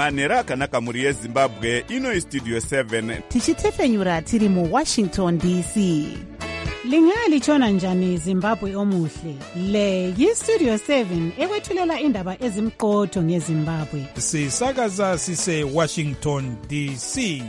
manhero akanaka mhuri yezimbabwe. Ino istudio 7 tichitefenyura tiri muwashington dc. Lingalitshona njani Zimbabwe omuhle? Le yistudio 7 ekwethulela indaba ezimqotho ngeZimbabwe. Sisakaza sise Washington DC.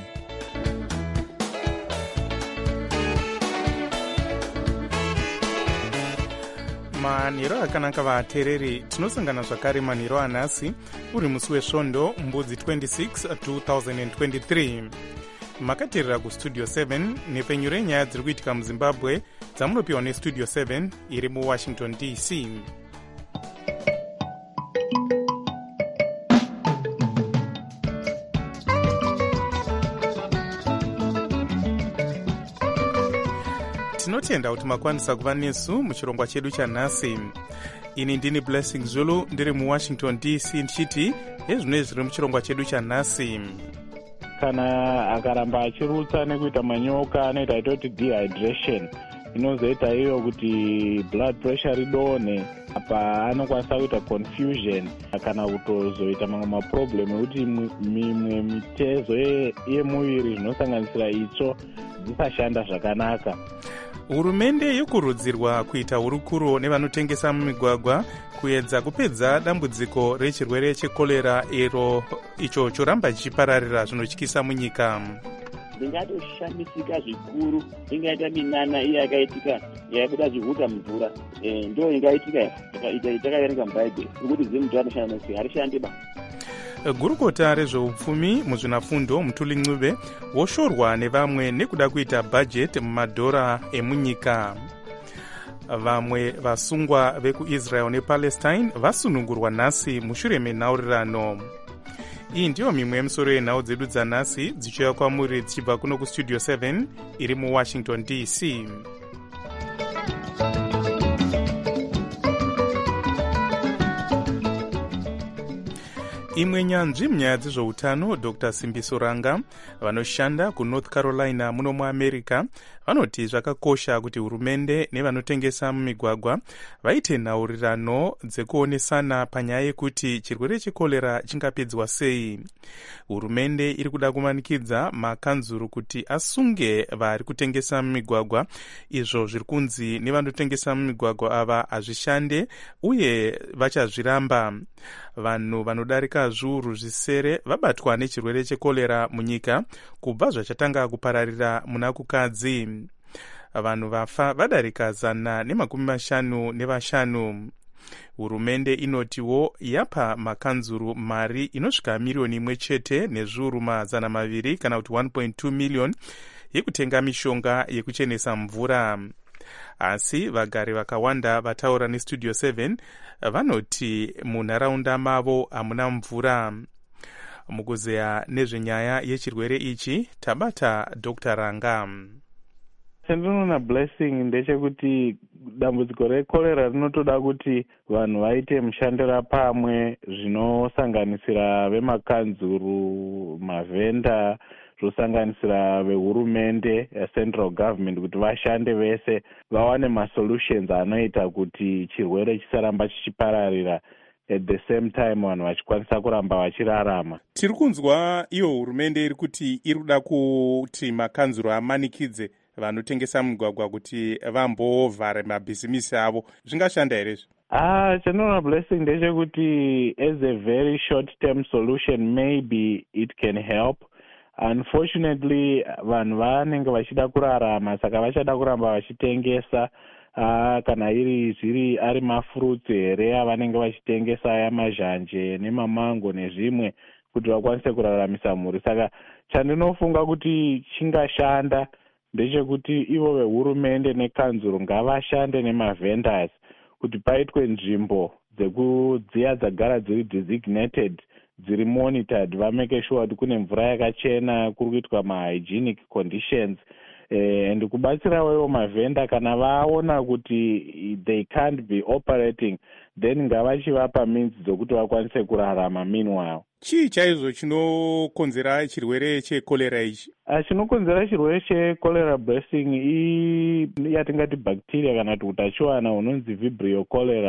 manhero akanaka vateereri, tinosangana zvakare manhero anhasi uri musi wesvondo mbudzi 26 2023. makateerera kustudio 7 nepfenyuro renyaya dziri kuitika muzimbabwe dzamunopiwa nestudio 7 iri muwashington dc. tinotenda kuti makwanisa kuva nesu muchirongwa chedu chanhasi. ini ndini Blessing Zulu ndiri muwashington dc ndichiti ezvinoi zviri muchirongwa chedu chanhasi. kana akaramba achirutsa nekuita manyoka anoita itoti dehydration inozoita iyo kuti blood pressure idonhe, apa anokwanisa kuita confusion kana kutozoita mamwe maproblem ekuti mimwe mitezo yemuviri zvinosanganisira itsvo dzisashanda zvakanaka. hurumende yokurudzirwa kuita hurukuro nevanotengesa mumigwagwa kuedza kupedza dambudziko rechirwere chekorera icho choramba chichipararira zvinotyisa munyika. ndingatoshamisika zvikuru ingaita minana iya yakaitika yabuda zvihuta mvura, ndo ingaitika takaverenga mubhaibheri nekuti zimutu anoshanda nesi harishandi ba. gurukota rezveupfumi muzvinafundo Mutuli Ncube woshorwa nevamwe nekuda kuita bhajeti mumadhora emunyika. vamwe vasungwa vekuisrael nepalestine vasunungurwa nhasi mushure menhaurirano. iyi ndiyo mimwe yemisoro yenhau dzedu dzanhasi dzichiuya kwamuri dzichibva kuno kustudio 7 iri muwashington dc. imwe nyanzvi munyaya dzezveutano Dr. Simbiso Ranga vanoshanda kuNorth Carolina muno muamerica vanoti zvakakosha kuti hurumende nevanotengesa mumigwagwa vaite nhaurirano dzekuonesana panyaya yekuti chirwere chekorera chingapedzwa sei. hurumende iri kuda kumanikidza makanzuru kuti asunge vari kutengesa mumigwagwa. izvo zviri kunzi nevanotengesa mumigwagwa ava hazvishande uye vachazviramba. vanhu vanodarika zviuru zvisere vabatwa nechirwere chekorera munyika kubva zvachatanga kupararira muna kukadzi. vanhu vafa vadarika 155. hurumende inotiwo yapa makanzuru mari inosvika miriyoni 1 nezviuru 200 kana kuti 1.2 miliyoni yekutenga mishonga yekuchenesa mvura. asi vagari vakawanda vataura nestudio 7 vanoti munharaunda mavo hamuna mvura. mukuzeya nezvenyaya yechirwere ichi tabata Dr. Ranga. chandinoona Blessing ndechekuti dambudziko rekorera rinotoda kuti vanhu vaite mushandira pamwe, zvinosanganisira vemakanzuru, mavhenda, zvosanganisira vehurumende central government, kuti vashande vese vawane masolutions anoita kuti chirwere chisaramba chichipararira at the same time vanhu vachikwanisa kuramba vachirarama. tiri kunzwa iyo hurumende iri kuti iri kuda kuti makanzuru amanikidze vanotengesa mugwagwa kuti vambovhara mabhizimisi avo. zvingashanda here izvi? chandinoona Blessing ndechekuti as a very short term solution maybe it can help. Unfortunately vanhu vanenge vachida kurarama, saka vachada kuramba vachitengesa kana zviri ari mafruits here avanenge vachitengesa aya mazhanje nemamango nezvimwe kuti vakwanise kuraramisa mhuri. Saka chandinofunga kuti chingashanda ndechekuti ivo vehurumende nekanzuro ngavashande nemavendors kuti paitwe nzvimbo dziya dzagara dziri designated, dziri monitored, vameke sure kuti kune mvura yakachena, kuri kuitwa mahygienic conditions, and kubatsirawo ivo mavhenda kana vaona kuti they can't be operating then ngavachivapa means dzokuti vakwanise kurarama meanwhile. chii chaizvo chinokonzera chirwere chekorera ichi? Chinokonzera chirwere chekorera Blessing yatingati bacteria kana kuti utachiwana hunonzi vibrio cholera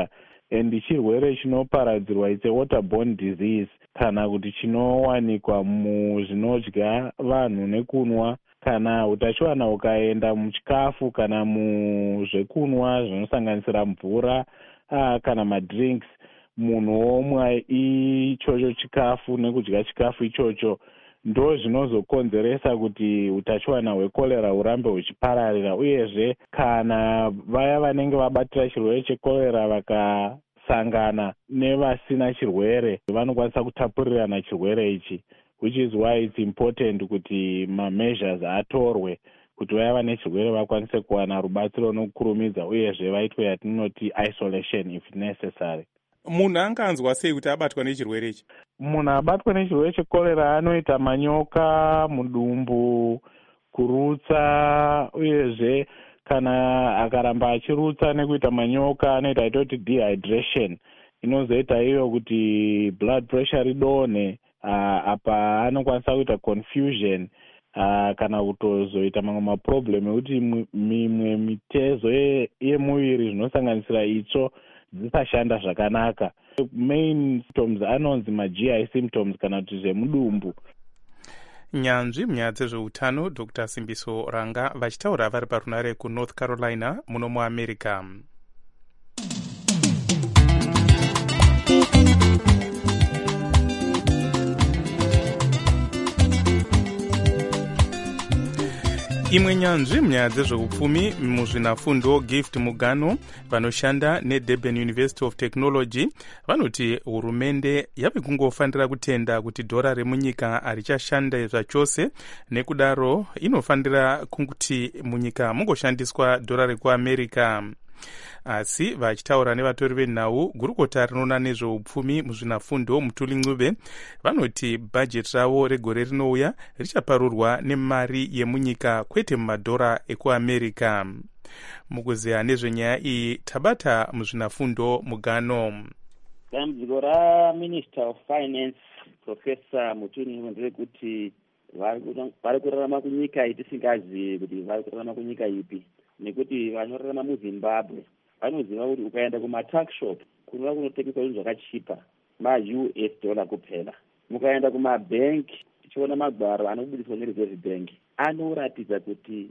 and chirwere chinoparadzirwa it's a waterborne disease, kana kuti chinowanikwa muzvinodya vanhu nekunwa, kana utachiwana ukaenda muchikafu kana muzvekunwa zvinosanganisira mvura kana madrinks, munhu omwa ichocho chikafu nekudya chikafu ichocho, ndo zvinozokonzeresa kuti utachiwana hwekorera urambe huchipararira. Uyezve kana vaya vanenge vabatira chirwere chekorera vakasangana nevasina chirwere vanokwanisa kutapurirana chirwere ichi, which is why it's important kuti measures atorwe kuti vaya vane chirwere vakwanise kuwana rubatsiro nokukurumidza, uyezve vaitwe yatinoti isolation if necessary. Munhu anganzwa sei kuti abatwa nechirwere ichi? Munhu abatwa nechirwere chekorera anoita manyoka mudumbu, kurutsa, uyezve kana akaramba achirutsa nekuita manyoka anoita itoti dehydration, inozoita iyo kuti blood pressure ridonhe. Apa anokwanisa kuita confusion kana kutozoita mamwe maproblem ekuti mimwe mitezo yemuviri zvinosanganisira itsvo dzisashanda zvakanaka. Main symptoms anonzi ma-GI symptoms kana kuti zvemudumbu. Nyanzvi munyaya dzezveutano Dr. Simbiso Ranga vachitaura vari parunare kuNorth Carolina muno muAmerica. Imwe nyanzvi munyaya dzezveupfumi muzvinafundo Gift Mugano vanoshanda neDurban University of Technology vanoti hurumende yave kungofanira kutenda kuti dhora remunyika harichashanda zvachose, nekudaro inofanira kuti munyika mungoshandiswa dhora rekuAmerica. Asi vachitaura nevatori venhau gurukota rinoona nezveupfumi muzvinafundo Mutuli Ncube vanoti bhajeti ravo regore rinouya richaparurwa nemari yemunyika kwete mumadhora ekuAmerica. Mukuziya nezvenyaya iyi tabata muzvinafundo Mugano. Dambudziko raMinister of Finance Professor Mutuli Ncube nderekuti vari kurarama kunyika itisingazivi kuti vari kurarama kunyika ipi, nekuti vanorarama muZimbabwe vanoziva kuti ukaenda kumatax shop kunova kunotengeswa zvinhu zvakachipa ma-US dollar kupera. Mukaenda kumabhenki tichiona magwaro anobudiswa neReserve Bank anoratidza kuti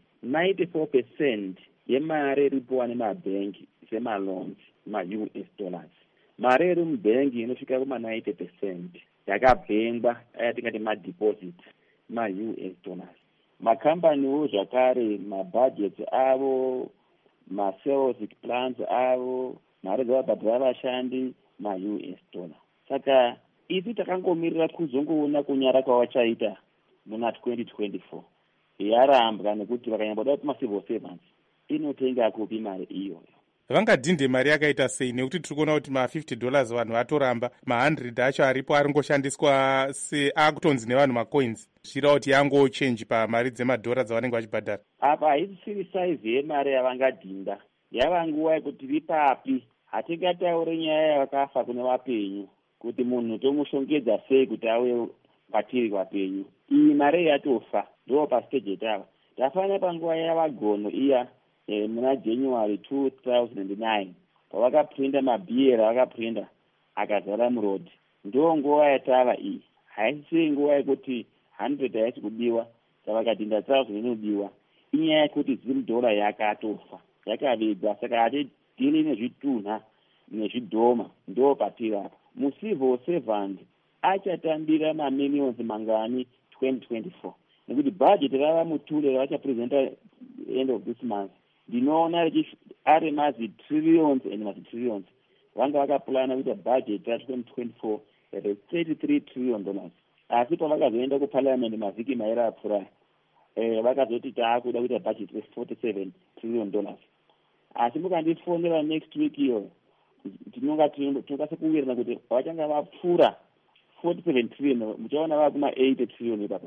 94% yemari iripowa nemabhenki semaloans ma-US dollars. Mari iri mubhenki inosvika kuma-90% yakabhengwa ayatingati madeposit ma-US dollars. Makambaniwo zvakare mabhajeti avo, ma-sales plans avo, mari dzavabhadhira vashandi ma-US dollar. Saka isi takangomirira kuzongoona kunyara kwavachaita muna 2024 yarambwa, nekuti vakanyamboda kuti ma-civil servants inotenga kupi mari iyoyo. Vangadhinde mari yakaita sei? Nekuti tiri kuona kuti ma$50 vanhu vatoramba, ma100 acho aripo aringoshandiswa akutonzi nevanhu macoins, zvirava kuti yangochenji pamari dzemadhora dzavanenge vachibhadhara. Apa haisiri saizi yemari yavangadhinda, yava nguva yekuti ripapi. Hatingataure nyaya yavakafa kune vapenyu kuti munhu tomushongedza sei kuti auye patiri vapenyu. Iyi mari yatofa ndo pastage tava tafanira panguva yavagono iya muna January 2009 pavakaprinda mabhiera vakaprinda akazara murodhi. Ndo nguva yatava iyi, haisi nguva yekuti 100 haisi kudiwa savakadhinda 1000 inodiwa. Inyaya yekuti $0 yakatofa yakavigwa. Saka hatidhili nezvitunha nezvidhoma, ndo patiri apa. Mucivil servant achatambira mamillions mangani 2024, nekuti budget rava Mutule ravachapresenta end of this month ndinoona ari mazi-trillions and mazi-trillions. Vanga vakapulana kuita budget ra2024 $33 trillion. Asi pavakazoenda kuparliament mavhiki mairi apfuura vakazoti taakuda kuita budget $47 trillion. Asi mukandifonera next week iyo tinonga sekuwirana kuti vachanga vapfuura 47 trillion, muchaona vava kuma-80 trillion ipapa.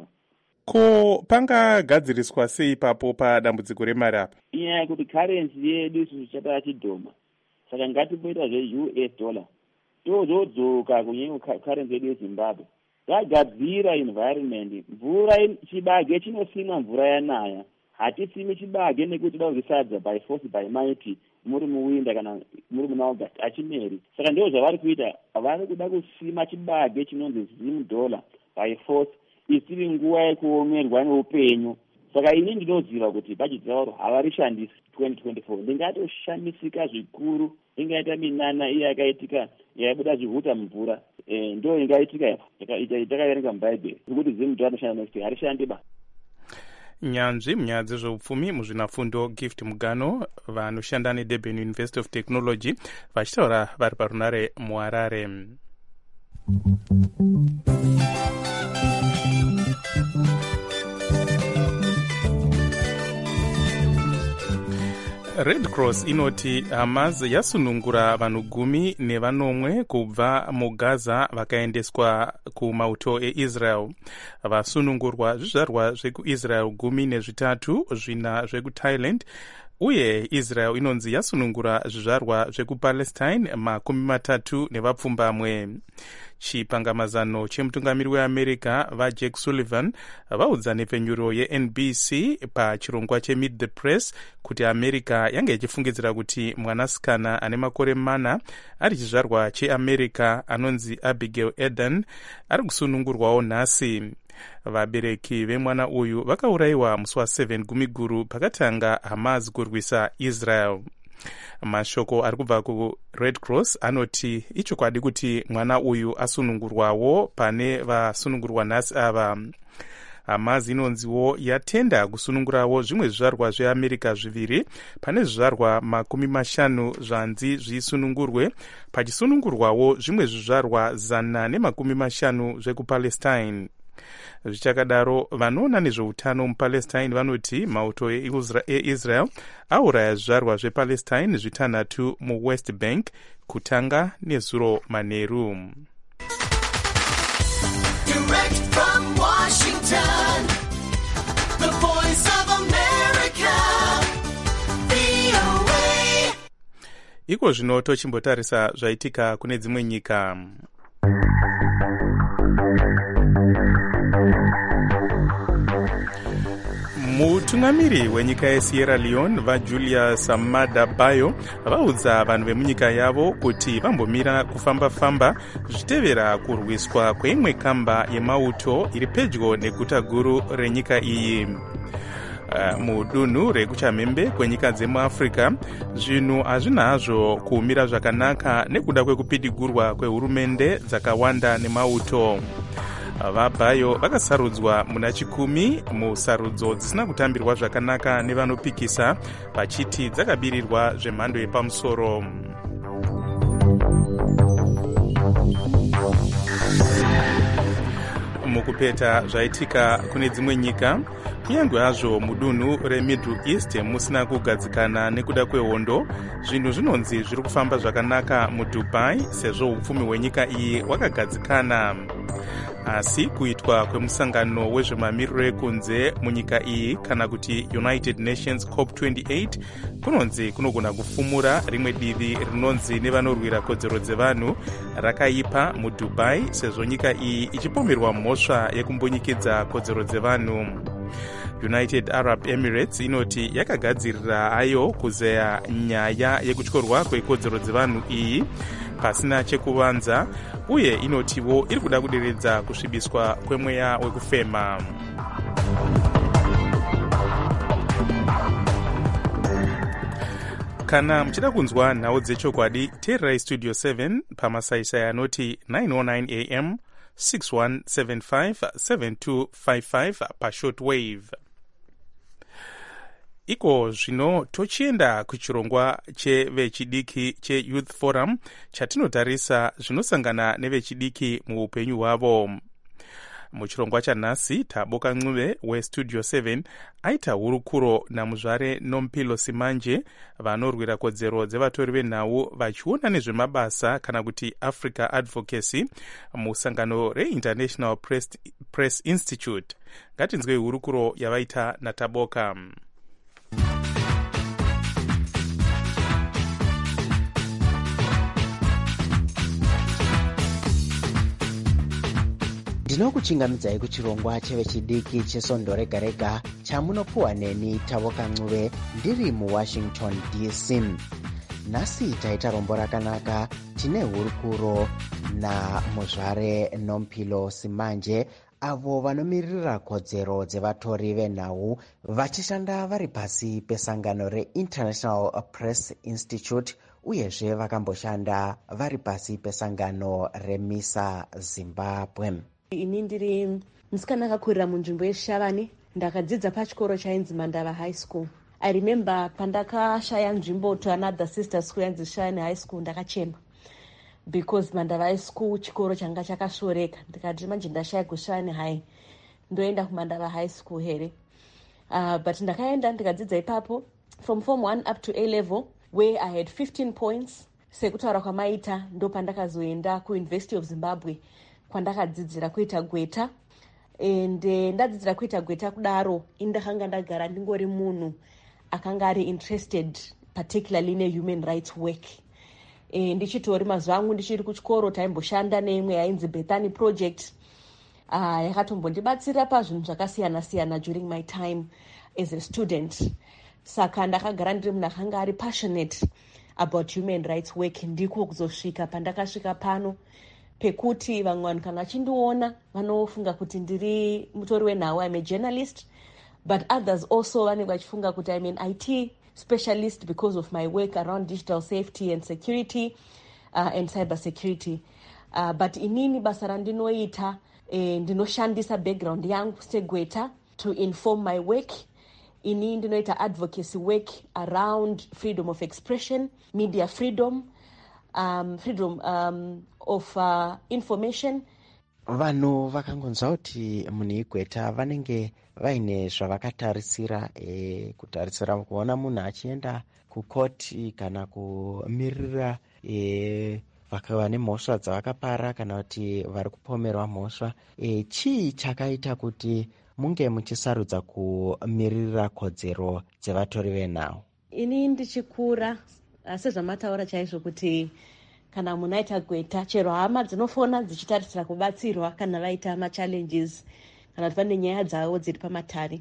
Ko pangagadziriswa sei ipapo padambudziko remari apa? Inyaya yekuti currency yedu isusu chatava chidhoma. Saka ngatimboita zve-US dollar tozodzoka kunyanya currency yedu yeZimbabwe. Yagadzira environment, mvura chibage chinosimwa mvura yanaya. hatisimi chibage nekuti da kuzisadza by force by might muri muwinda kana muri muna August achimeri. Saka ndizvo zvavari kuita, vari kuda kusima chibage chinonzi $0 by force isiri nguva yekuomerwa neupenyu. Saka ini ndinoziva kuti bajeti ravo havarishandisi 2024. Ndingatoshamisika zvikuru, ingaita minana iya yakaitika yaibuda zvihuta mvura, ndo ingaitika itakaverenga mubhaibheri kuti $0 anoshanda next year harishandi ba. Nyanzvi munyaya dzezveupfumi muzvinafundo Gift Mugano vanoshanda neDurban University of Technology vachitaura vari parunare muHarare. Red Cross inoti Hamas yasunungura vanhu 10 kubva muGaza vakaendeswa kumauto eIsrael. Vasunungurwa zvizvarwa zvekuIsrael 13, zvina zvekuThailand, uye Israel inonzi yasunungura zvizvarwa zvekupalestine 30 nevapfumbamwe. Chipangamazano chemutungamiri weAmerica vaJack Sullivan vaudza nepfenyuro yeNBC pachirongwa cheMeet the Press kuti America yange ichifungidzira kuti mwanasikana ane makore 4 ari chizvarwa cheAmerica anonzi Abigail Edan ari kusunungurwawo nhasi. Vabereki vemwana uyu vakaurayiwa musi wa7 Gumiguru pakatanga Hamas kurwisa Israel. Mashoko ari kubva kuRed Cross anoti ichokwadi kuti mwana uyu asunungurwawo pane vasunungurwa nhasi ava. Hamas inonziwo yatenda kusunungurawo zvimwe zvizvarwa zveAmerica 2 pane zvizvarwa 50 zvanzi zvisunungurwe, pachisunungurwawo zvimwe zvizvarwa 150 zvekupalestine. Zvichakadaro vanoona nezveutano muPalestine vanoti mauto eIsrael auraya zvizvarwa zvePalestine 6 muWest Bank kutanga nezuro manheru. Direct from Washington, the voice of America, VOA. Iko zvino tochimbotarisa zvaitika kune dzimwe nyika. Mutungamiri wenyika yeSierra Leone vaJulius Maada Bio vaudza vanhu vemunyika yavo kuti vambomira kufamba-famba zvitevera kurwiswa kweimwe kamba yemauto iri pedyo neguta guru renyika iyi. Mudunhu rekuchamhembe kwenyika dzemuAfrica zvinhu hazvina hazvo kuumira zvakanaka nekuda kwekupidigurwa kwehurumende dzakawanda nemauto. VaBio vakasarudzwa muna 10 musarudzo dzisina kutambirwa zvakanaka nevanopikisa vachiti dzakabirirwa zvemhando yepamusoro. Mukupeta zvaitika kune dzimwe nyika, kunyange hazvo mudunhu reMiddle East musina kugadzikana nekuda kwehondo, zvinhu zvinonzi zviri kufamba zvakanaka muDubai sezvo upfumi hwenyika iyi hwakagadzikana. Asi kuitwa kwemusangano wezvemamiriro ekunze munyika iyi kana kuti United Nations COP28 kunonzi kunogona kufumura rimwe divi rinonzi nevanorwira kodzero dzevanhu rakaipa muDubai sezvo nyika iyi ichipomerwa mhosva yekumbonyikidza kodzero dzevanhu. United Arab Emirates inoti yakagadzirira ayo kuzeya nyaya yekutyorwa kwekodzero dzevanhu iyi pasina chekuvanza, uye inotiwo iri kuda kuderedza kusvibiswa kwemweya wekufema. Kana muchida kunzwa nhau dzechokwadi, teererai Studio 7 pamasaisai anoti 909 AM 6175 7255 pashortwave. Iko zvino tochienda kuchirongwa chevechidiki cheYouth Forum chatinotarisa zvinosangana nevechidiki muupenyu hwavo. Muchirongwa chanhasi Taboka Ncube weStudio 7 aita hurukuro namuzvare Nompilo Simanje vanorwira kodzero dzevatori venhau vachiona nezvemabasa kana kuti Africa Advocacy musangano reInternational Press Institute. Ngatinzwei hurukuro yavaita naTaboka. ndinokuchingamidzai kuchirongwa chevechidiki chesondo rega rega chamunopuwa neni Tavo Kancuve ndiri muwashington DC. Nhasi taita rombo rakanaka. Tine hurukuro naMuzvare Nompilo Simanje, avo vanomiririra kodzero dzevatori venhau vachishanda vari pasi pesangano reInternational Press Institute, uyezve vakamboshanda vari pasi pesangano reMISA Zimbabwe. Ini ndiri musikana akakurira munzvimbo yeShavani. Ndakadzidza pachikoro chainzi Mandava High School. I remember pandakashaya nzvimbo to another sister school yanzi Shine High School, ndakachema because Mandava High School chikoro changa chakashoreka. Ndikati manje ndashaya kuShine High, ndoenda kuMandava High School here. But ndakaenda ndikadzidza ipapo from form 1 up to A level where I had 15 points. Sekutaura kwamaita ndo pandakazoenda kuUniversity of Zimbabwe kwandakadzidzira kuita gweta. And ndadzidzira kuita gweta kudaro indakanga ndagara ndingori munhu akanga ari interested particularly nehuman rights work. Ndichitori mazuva angu ndichiri kuchikoro taimboshanda neimwe yainzi Bethany Project. Yakatombondibatsira pazvinhu zvakasiyana siyana during my time as a student. Saka ndakagara ndiri munhu akanga ari passionate about human rights work. Ndiko kuzosvika pandakasvika pano pekuti vamwe vanhu kana vachindiona vanofunga kuti ndiri mutori wenhau, I'm a journalist, but others also vanenge vachifunga kuti I'm an IT specialist because of my work around digital safety and security and cyber security. But inini basa randinoita ndinoshandisa background yangu segweta to inform my work. Ini ndinoita advocacy work around freedom of expression, media freedom, freedom of information. Vanhu vakangonzwa kuti munhu igweta vanenge vaine zvavakatarisira, kutarisira kuona munhu achienda kukoti kana kumirira vakava nemhosva dzavakapara kana kuti vari kupomerwa mhosva. Chii chakaita kuti munge muchisarudza kumirira kodzero dzevatori venhau? Ini ndichikura sezvamataura chaizvo kuti kana munhu aita gweta, chero hama dzinofona dzichitarisira kubatsirwa kana vaita machallenges kana kuti pane nyaya dzavo dziri pamatare.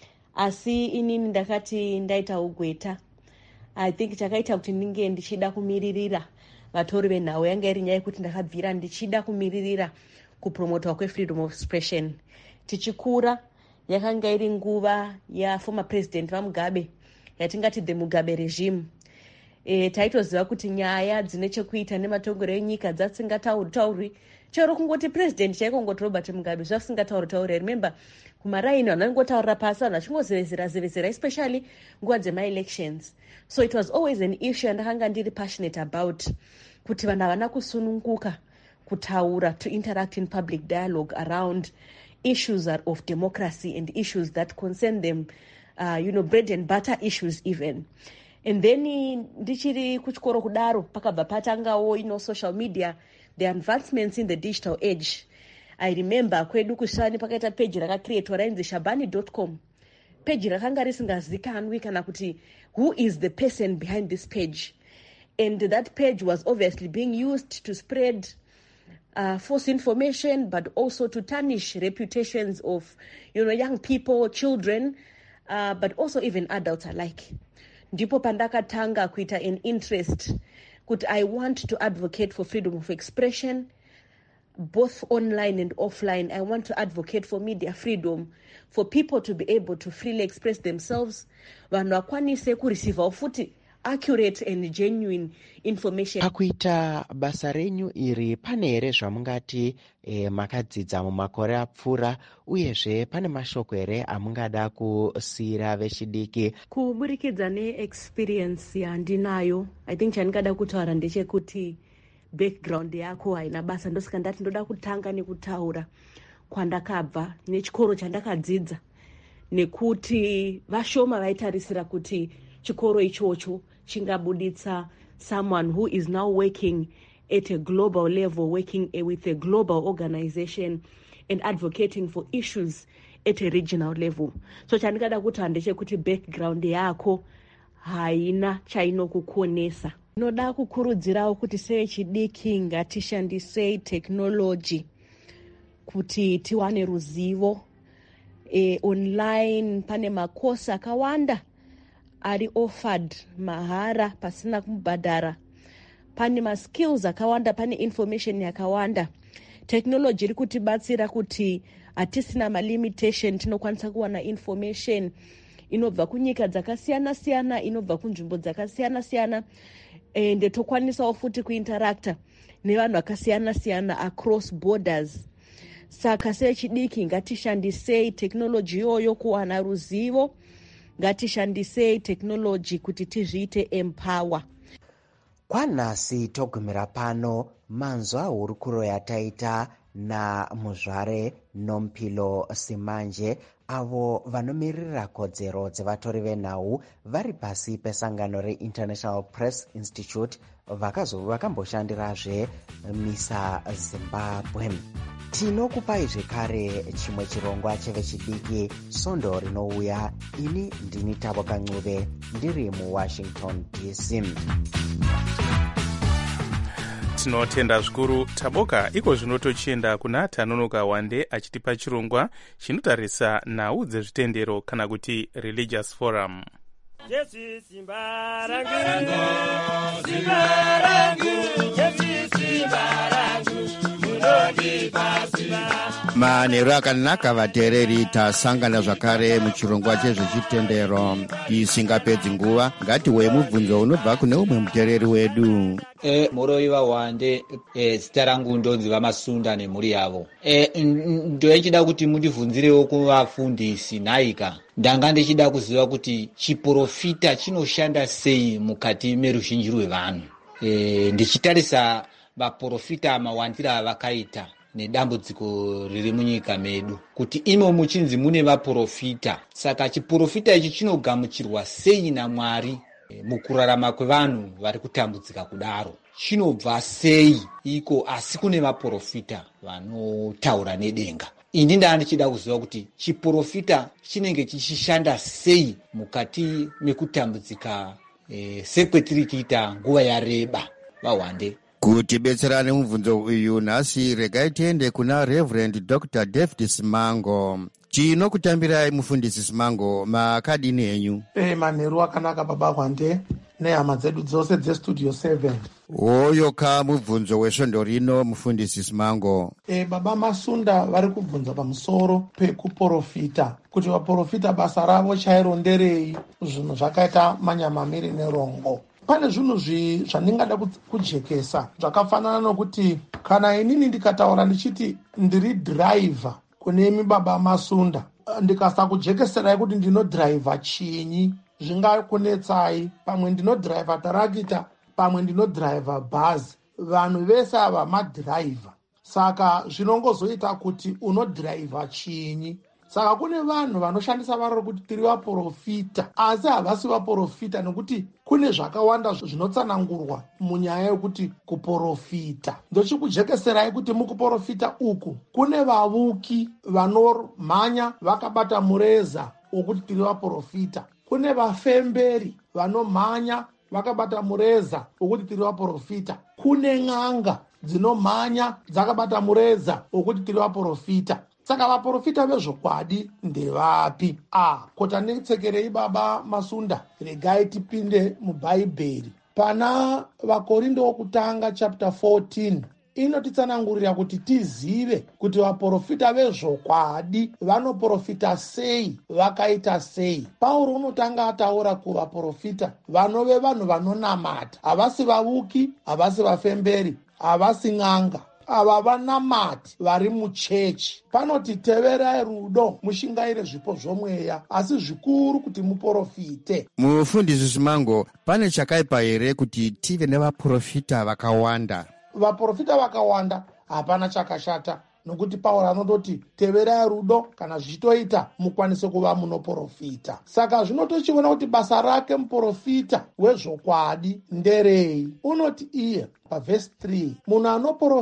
Asi inini ndakati ndaita ugweta, I think chakaita kuti ndinge ndichida kumiririra vatori venhau yanga iri nyaya yekuti ndakabvira ndichida kumiririra kupromotwa kwefreedom of expression. Tichikura yakanga iri nguva yaformer president vaMugabe yatingati the Mugabe regime. Taitoziva kuti nyaya dzine chekuita nematongero enyika dzasingatauri chero kungoti president chaiko ngoti Robert Mugabe zvasingatauri. Remember kumaraini vanhu vanongotaurira pasi, vanhu vachingozevezera especially nguva dzema-elections. So it was always an issue andakanga ndiri passionate about, kuti vanhu havana kusununguka kutaura, to interact in public dialogue around issues of democracy and issues that concern them, bread and butter issues even. And then ndichiri kuchikoro kudaro pakabva patangawo social media, the advancements in the digital age. I remember kwedu kuShani pakaita page rakacreatwa rainzi shabani.com. Page rakanga risingazikanwi kana kuti who is the person behind this page. And that page was obviously being used to spread false information, but also to tarnish reputations of young people, children, but also even adults alike. Ndipo pandakatanga kuita an interest kuti I want to advocate for freedom of expression both online and offline. I want to advocate for media freedom, for people to be able to freely express themselves, vanhu vakwanise kureceiva futi accurate and genuine information. Pakuita basa renyu iri pane here zvamungati makadzidza mumakore apfuura, uyezve pane mashoko here amungada kusiyira vechidiki? Kuburikidza neexperience yandinayo, I think chandingada kutaura ndechekuti background yako haina basa. Ndosaka ndati ndoda kutanga nekutaura kwandakabva nechikoro chandakadzidza, nekuti vashoma vaitarisira kuti chikoro ichocho chingabuditsa someone who is now working at a global level, working with a global organization and advocating for issues at a regional level. So chandingada kutaura ndechekuti background yako haina chainokukonesa. Noda kukurudzirawo kuti sevechidiki ngatishandisei technology kuti tiwane ruzivo. Online pane makosi akawanda ari offered mahara pasina kubhadhara. Pane maskills akawanda, pane information yakawanda. Technology iri kutibatsira kuti hatisina malimitation, tinokwanisa kuwana information inobva kunyika dzakasiyana siyana, inobva kunzvimbo dzakasiyana siyana, ende tokwanisawo futi kuinteracta nevanhu vakasiyana siyana across borders. Saka sechidiki ngatishandisei technology iyoyo kuwana ruzivo, ngatishandisei technology kuti tizviite empower. Kwanhasi togumira pano manzwa hurukuro yataita namuzvare Nompilo Simanje, avo vanomirira kodzero dzevatori venhau vari pasi pesangano reInternational Press Institute vakamboshandirazve MISA Zimbabwe. Tinokupai zvekare chimwe chirongwa chevechidiki Svondo rinouya. Ini ndini Tabo Kancube ndiri muWashington DC. Tinotenda zvikuru Taboka. Iko zvino tochienda kuna Tanonoka Wande achitipa chirongwa chinotarisa nhau dzezvitendero kana kuti Religious Forum. Yesu simba rangu, simba rangu, Yesu simba rangu, munondipa simba. Manheru akanaka vateereri, tasangana zvakare muchirongwa chezvechitendero. Tisingapedzi nguva, ngatiwe mubvunzo unobva kune umwe muteereri wedu. Moroiva Wande, zita rangu ndonzi Vamasunda nemhuri yavo. Ndochida kuti mundibvunzirewo kuvafundisi nhaika. Ndanga ndichida kuziva kuti chiprofita chinoshanda sei mukati meruzhinji rwevanhu. Ndichitarisa vaprofita mawandira avakaita nedambudziko riri munyika medu, kuti imo muchinzi mune vaprofita. Saka chiprofita ichi chinogamuchirwa sei naMwari mukurarama kwevanhu vari kutambudzika kudaro? Chinobva sei iko asi kune vaprofita vanotaura nedenga? Ini ndanga ndichida kuziva kuti chiprofita chinenge chichishanda sei mukati mekutambudzika sekwetiri kuita nguva yareba. Vawande kuti betserane mubvunzo uyu nhasi, regai tiende kuna Reverend Dr. David Simango. Chinokutambirai mufundisi Simango, makadini henyu? Manheru akanaka baba Wande nehama dzedu dzose dzestudio 7. Oyo ka mubvunzo wesvondo rino mufundisi Simango. Baba Masunda vari kubvunza pamusoro pekuprofita, kuti vaprofita basa ravo chairo nderei, zvinhu zvakaita manyamamiri nerongo. Pane zvinhu zvandingada kujekesa zvakafanana nokuti kana inini ndikataura ndichiti ndiri dhiraivha kune imi baba Masunda, ndikasa kujekeserai kuti ndinodhiraivha chinyi, zvingakunetsai. Pamwe ndinodhiraivha tarakita, pamwe ndinodhiraivha bhazi. Vanhu vese ava madhiraivha, saka zvinongozoita kuti unodhiraivha chinyi. Saka kune vanhu vanoshandisa varo kuti tiri vaprofita, asi havasi vaprofita nekuti kune zvakawanda zvinotsanangurwa munyaya yekuti kuprofita. Ndochikujekeserai kuti mukuprofita uku kune vavuki vanomhanya vakabata mureza wokuti tiri vaprofita. Kune vafemberi vanomhanya vakabata mureza wokuti tiri vaprofita. Kune n'anga dzinomhanya dzakabata mureza wokuti tiri vaprofita. Saka vaprofita vezvokwadi ndevapi? Kota nditsekerei baba Masunda, regai tipinde mubhaibheri. Pana vaKorinto wokutanga chapter 14 inotitsanangurira kuti tizive kuti vaprofita vezvokwadi vanoprofita sei, vakaita sei. Pauro unotanga ataura kuvaprofita vanove vanhu vanonamata, havasi vavuki, havasi vafemberi, havasi n'anga, ava vanamati vari muchechi. Panoti teverai rudo, mushingaire zvipo zvomweya, asi zvikuru kuti muprofite. Mufundisi Simango, pane chakaipa here kuti tive nevaprofita vakawanda? Vaprofita vakawanda hapana chakashata, nokuti Pauro anototi teverai rudo, kana zvichitoita mukwanise kuva munoprofita. Saka zvinotochiona kuti basa rake muprofita wezvokwadi nderei. Unoti iye pavhesi 3, munhu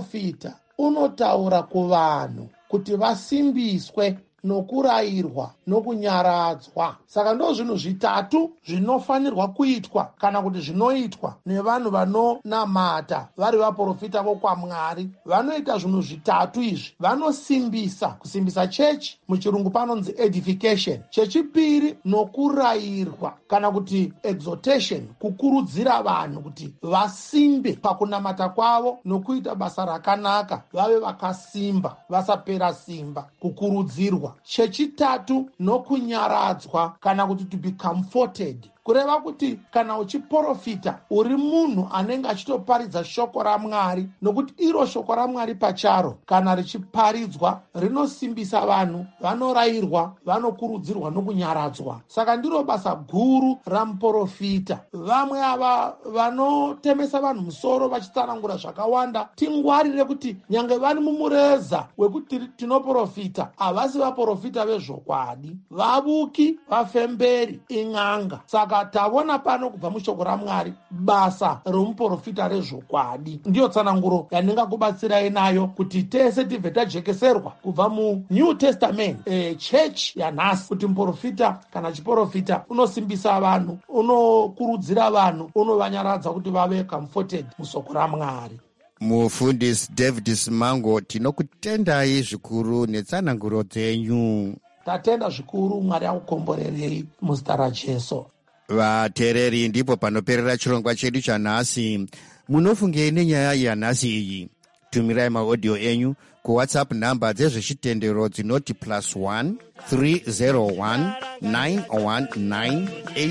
anoprofita unotaura kuvanhu kuti vasimbiswe nokurayirwa nokunyaradzwa. Saka ndo zvinhu zvitatu zvinofanirwa kuitwa kana kuti zvinoitwa nevanhu vanonamata vari vaprofita vokwamwari. Vanoita zvinhu zvitatu izvi. Kusimbisa chechi, muchirungu panonzi edification. Chechipiri nokurayirwa kana kuti exhortation, kukurudzira vanhu kuti vasimbe pakunamata kwavo nokuita basa rakanaka, vave vakasimba, vasapera simba, kukurudzirwa. Chechitatu nokunyaradzwa kana kuti to be comforted, kureva kuti kana uchiprofita uri munhu anenge achitoparidza shoko raMwari, nokuti iro shoko raMwari pacharo kana richiparidzwa rinosimbisa vanhu, vanorayirwa, vanokurudzirwa nokunyaradzwa. Saka ndiro basa guru ramuprofita. Vamwe ava vanotemesa vanhu musoro vachitsanangura zvakawanda, tingwarire kuti nyange vari mumureza wekuti tinoprofita havasi vaprofita vezvokwadi, vavuki, vafemberi, in'anga. Saka taona pano kubva mushoko raMwari basa romuprofita rezvokwadi. Ndiyo tsananguro yandingakubatsirai nayo kuti tese tibve tajekeserwa kubva muNew Testament, chechi yanhasi, kuti muprofita kana chiprofita unosimbisa vanhu, unokurudzira vanhu, unovanyaradza kuti vave comforted musoko raMwari. Mufundisi David Simango, tinokutendai zvikuru netsananguro dzenyu. Tatenda zvikuru, Mwari akukomborerei muzita raJesu. Vateereri, ndipo panoperera chirongwa chedu chanhasi. Munofungei nenyaya yanhasi iyi? Tumirai maaudio enyu kuWhatsApp namba dzezvechitendero dzinoti +1 301 919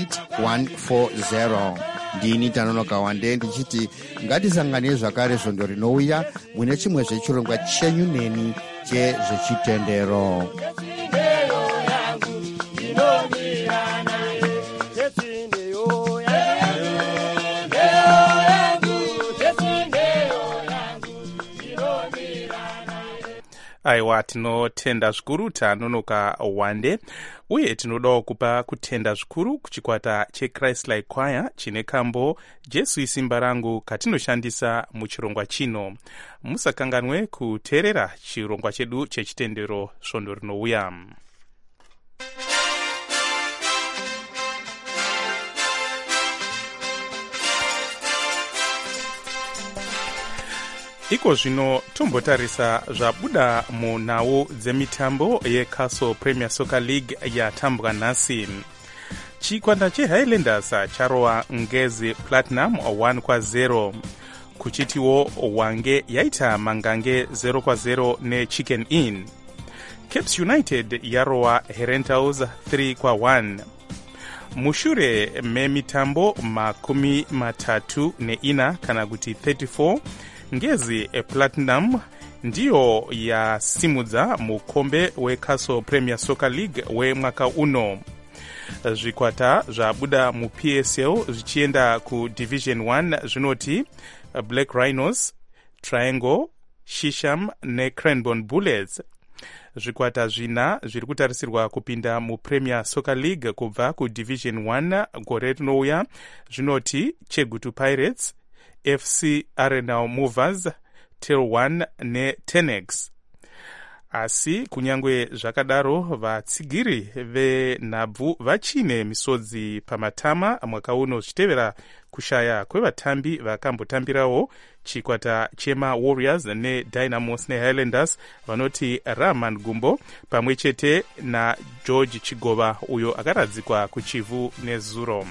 8140. Ndini Tanonoka Wande ndichiti ngatisangane zvakare svondo rinouya mune chimwe zvechirongwa chenyu neni chezvechitendero. Aiwa, tinotenda zvikuru Tanonoka Wande, uye tinodawo kupa kutenda zvikuru kuchikwata cheChrist Like Choir chine kambo Jesu isimba rangu katinoshandisa muchirongwa chino. Musakanganwe kuteerera chirongwa chedu chechitendero svondo rinouya. Iko zvino tombotarisa zvabuda munhau dzemitambo yeCastle Premier Soccer League yatambwa nhasi. Chikwata cheHighlanders charova Ngezi Platinum 1-0. Kuchitiwo Wange yaita Mangange 0-0 neChicken Inn. Capes United yarova Herentals 3-1. Mushure memitambo 34 kana kuti 34, Ngezi Platinum ndiyo yasimudza mukombe weCastle Premier Soccer League wemwaka uno. Zvikwata zvabuda muPSL zvichienda kuDivision 1 zvinoti Black Rhinos, Triangle, Shisham neCranbourne Bullets. Zvikwata zvina zviri kutarisirwa kupinda muPremier Soccer League kubva kuDivision 1 gore rinouya zvinoti Chegutu Pirates, FC Arenal Movers, Tel 1 neTenex. Asi kunyangwe zvakadaro vatsigiri venhabvu vachine misodzi pamatama mwaka uno zvichitevera kushaya kwevatambi vakambotambirawo chikwata chema Warriors neDynamos neHighlanders vanoti Rahman Gumbo pamwe chete naGeorge Chigova uyo akaradzikwa kuchivhu nezuro.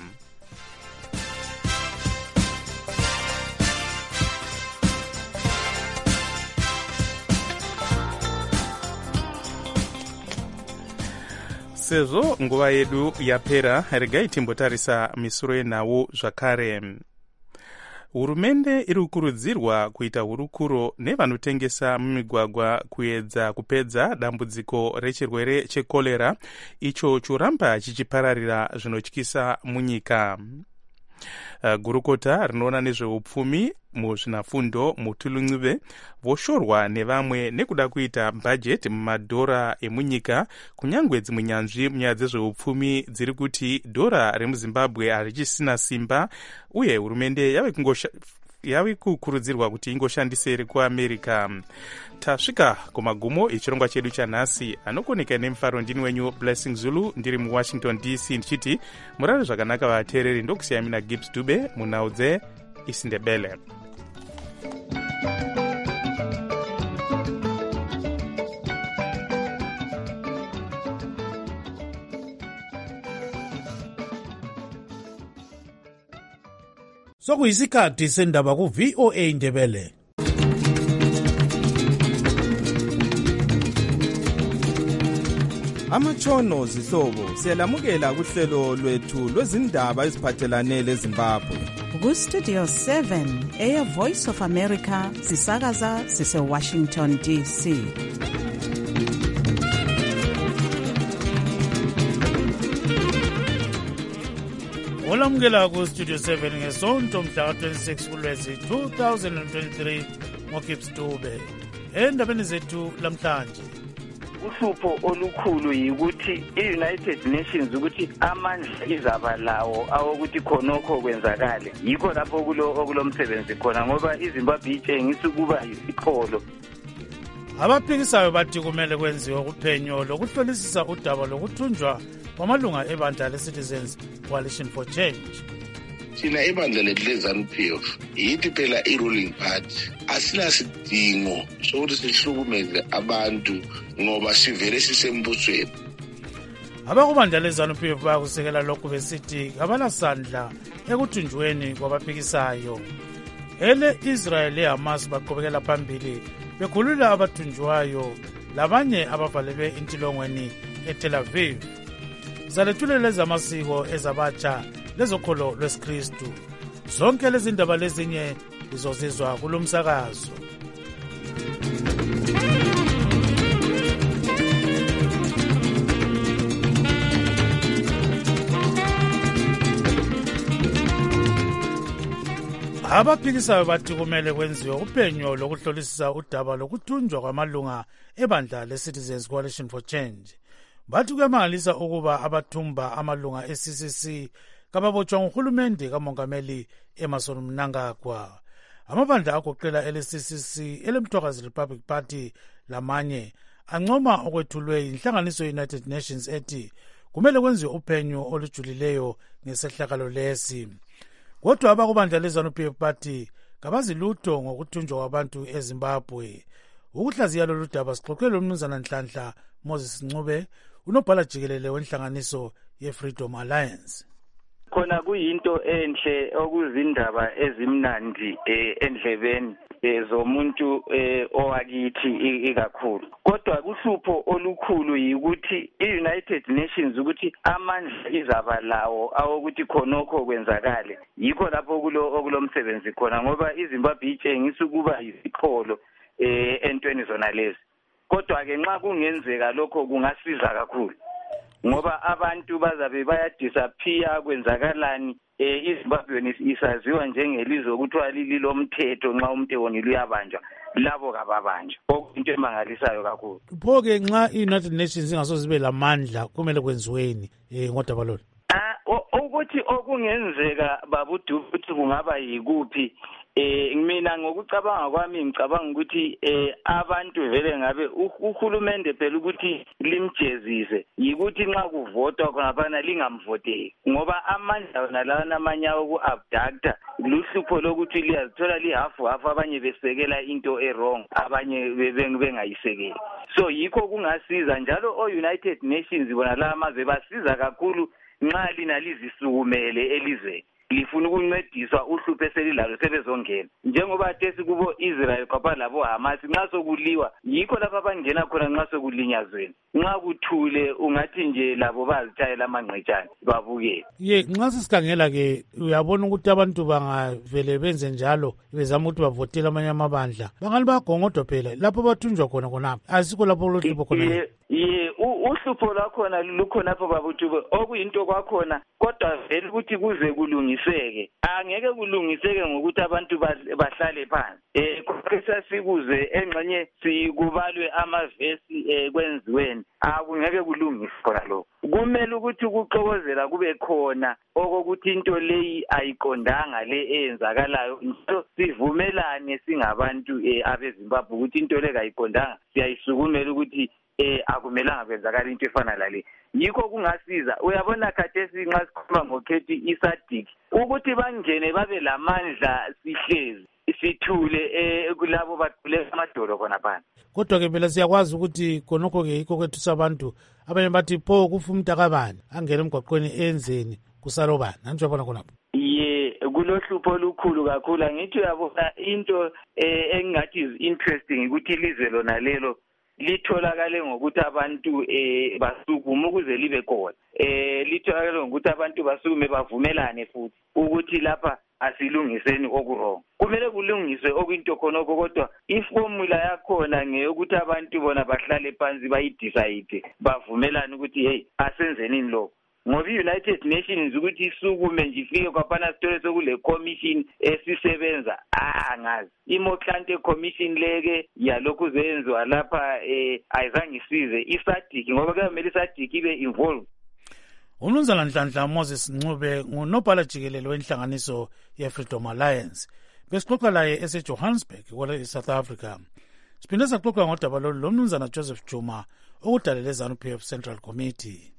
Sezvo nguva yedu yapera, regai timbotarisa misoro yenhau zvakare. Hurumende iri kukurudzirwa kuita hurukuro nevanotengesa mumigwagwa kuedza kupedza dambudziko rechirwere chekorera icho choramba chichipararira zvinotyisa munyika. Gurukota rinoona nezveupfumi muzvinafundo mutuluncive voshorwa nevamwe nekuda kuita bhajeti mumadhora emunyika, kunyangwe dzimwe nyanzvi munyaya dzezveupfumi dziri kuti dhora remuZimbabwe harichisina simba uye hurumende yave yavi kukurudzirwa kuti ingoshandisei kuamerica. Tasvika kumagumo echirongwa chedu chanhasi. Anokoneka nemufaro ndini wenyu Blessing Zulu ndiri muWashington DC ndichiti murare zvakanaka vateereri. Ndokusiyami naGibbs Dube munhau dzeIsindebele. Sokuyisikhathi sendaba ku-VOA Indebele. Amatshono zihlobo siyalamukela kuhlelo lwethu lwezindaba eziphathelane leZimbabwe. Ku-Studio 7 Air Voice of America sisakaza sise-Washington DC. olamukela ku-Studio 7 ngesonto mhla ka-26 kuLwezi 2023 ngoGibbs Dube. Endabeni zethu lamhlanje, uhlupho olukhulu yikuthi i-United Nations ukuthi amandla izaba lawo awokuthi khonokho kwenzakale. Yikho lapho okulo msebenzi khona ngoba iZimbabwe itshengisa ukuba yisiqholo. abaphikisayo bathi kumele kwenziwe uphenyo lokuhlolisisa udaba lokuthunjwa kwamalunga ebandla le-Citizens Coalition for Change. Thina ibandla lethu le-ZANU-PF yithi phela i-ruling party asinasidingo sokuthi sihlukumeze abantu ngoba sivele sisembusweni. Abakubandla le-ZANU-PF bayakusekela lokhu besithi kabanasandla ekuthunjweni kwabaphikisayo. Ele-Israel le-Hamas baqhubekela phambili bekhulula abathunjwayo labanye abavalelwe intilongweni eTel Aviv. Zalethulela ezamasiko ezabatsha lezokholo lwesikristu. Zonke lezi ndaba lezinye lizozizwa kulo msakazo. Abaphikisayo bathi kumele kwenziwe uphenyo lokuhlolisisa udaba lokuthunjwa kwamalunga ebandla le-Citizens Coalition for Change. Bathi kuyamangalisa ukuba abathumba amalunga e-CCC kababotshwa nguhulumende kamongameli Emmerson Mnangagwa. Amabandla agoqela ele-CCC, ele-Mthwakazi Republic Party lamanye ancoma okwethulwe inhlanganiso ye-United Nations ethi kumele kwenziwe uphenyo olujulileyo ngesehlakalo lesi. Kodwa abakubandla le-ZANU-PF bathi kabazilutho ngokuthunjwa kwabantu eZimbabwe. Ukuhlaziya lolu daba sixoxele umnumzana Nhlanhla Moses Ncube, unobhala jikelele wenhlanganiso ye-Freedom Alliance. Khona kuyinto enhle okuzindaba ezimnandi endlebeni zomuntu owakithi ikakhulu. Kodwa kuhlupho olukhulu yikuthi i-United Nations ukuthi amandla izaba lawo awokuthi khonokho kwenzakale. Yikho lapho okulo msebenzi khona ngoba iZimbabwe itshengisa ukuba yisiqholo entweni zona lezi. Kodwa ke nxa kungenzeka lokho kungasiza kakhulu. Ngoba abantu bazabe bayadisappear kwenzakalani iZimbabwe isaziwa njengelizwe okuthiwa lilomthetho nxa umuntu wonile uyabanjwa labo kababanjwa. Into emangalisayo kakhulu. Pho-ke nxa i-United Nations ingasoze zibe lamandla kumele kwenziweni ngodaba lolu? Ukuthi okungenzeka babudu ukuthi kungaba yikuphi mina ngokucabanga kwami ngicabanga ukuthi abantu vele ngabe uhulumende phela ukuthi limjezise yikuthi nxa kuvotwa khona lingamvoteli ngoba amandla wona lawa amanyawo ku-abductor luhlupho lokuthi liyazithola lihafu abanye besekela into wrong abanye bengayisekeli. So yikho kungasiza njalo o-United Nations bona la amazwe basiza kakhulu nxa lina lizisukumele elizweni lifuna ukuncediswa uhlupho eselilalo sebezongena njengoba tesi kubo Israel kwaba labo Hamas nxa sokuliwa yikho lapha abangena khona nxa sokulinyazweni nxa kuthule ungathi nje labo bazitshayela amangqetshane babukele. Nxa sisikhangela ke uyabona ukuthi abantu bangavele benze njalo bezama ukuthi bavotele amanye amabandla bangali bagongodwa phela lapho bathunjwa khona asikho lapho lohlupho khona. Uhlupho lwakhona lukhonapho babuthu okuyinto kwakhona kodwa vele ukuthi kuze kulungiswe kulungiseke. Angeke kulungiseke ngokuthi abantu bahlale phansi. Konke sasikuze engxenye sikubalwe amavesi kwenziweni. Akungeke kulungiswe khona lokho. Kumele ukuthi ukuxokozela kube khona okokuthi into leyi ayiqondanga le eyenzakalayo. Njalo sivumelane singabantu abeZimbabwe ukuthi into le kayiqondanga. Siyayisukumela ukuthi akumelanga kwenzakala into efana lale. Yikho kungasiza. Uyabona khathesi nxa sikhuluma ngokhethi iSADC ukuthi bangene babe lamandla sihlezi sithule kulabo bathule amadolo khona phansi. Kodwa-ke phela siyakwazi ukuthi khonokho-ke yikho kwethusa abantu abanye bathi pho kufa umntakabani angene emgwaqweni enzeni kusalobani. Nanti uyabona khonapho. Kulohlupho olukhulu kakhulu. Angithi uyabona into engingathi is interesting ukuthi ilizwe lona lelo litholakale ngokuthi abantu basukuma ukuze libe khona. Litholakale ngokuthi abantu basukume bavumelane futhi ukuthi lapha asilungiseni okurong. Kumele kulungiswe okuyinto khonoko kodwa iformula yakhona ngeyokuthi abantu bona bahlale phansi bayidecide bavumelane ukuthi hey asenzeni lokho. Ngoba i-United Nations ukuthi isukume nje ifike kwaphana sithole sokule commission esisebenza angazi. IMotlante commission leke yalokhu zenziwa lapha ayizange isize iSADC ngoba kumele iSADC ibe involved. Umnumzana Nhlanhla Moses Ncube ngunobhala jikelele wenhlanganiso ye-Freedom Alliance. Besixoxa laye eseJohannesburg kwala eSouth Africa. Siphinde saxoxa ngodaba lo mnumzana Joseph Juma okudalele ZANU-PF Central Committee.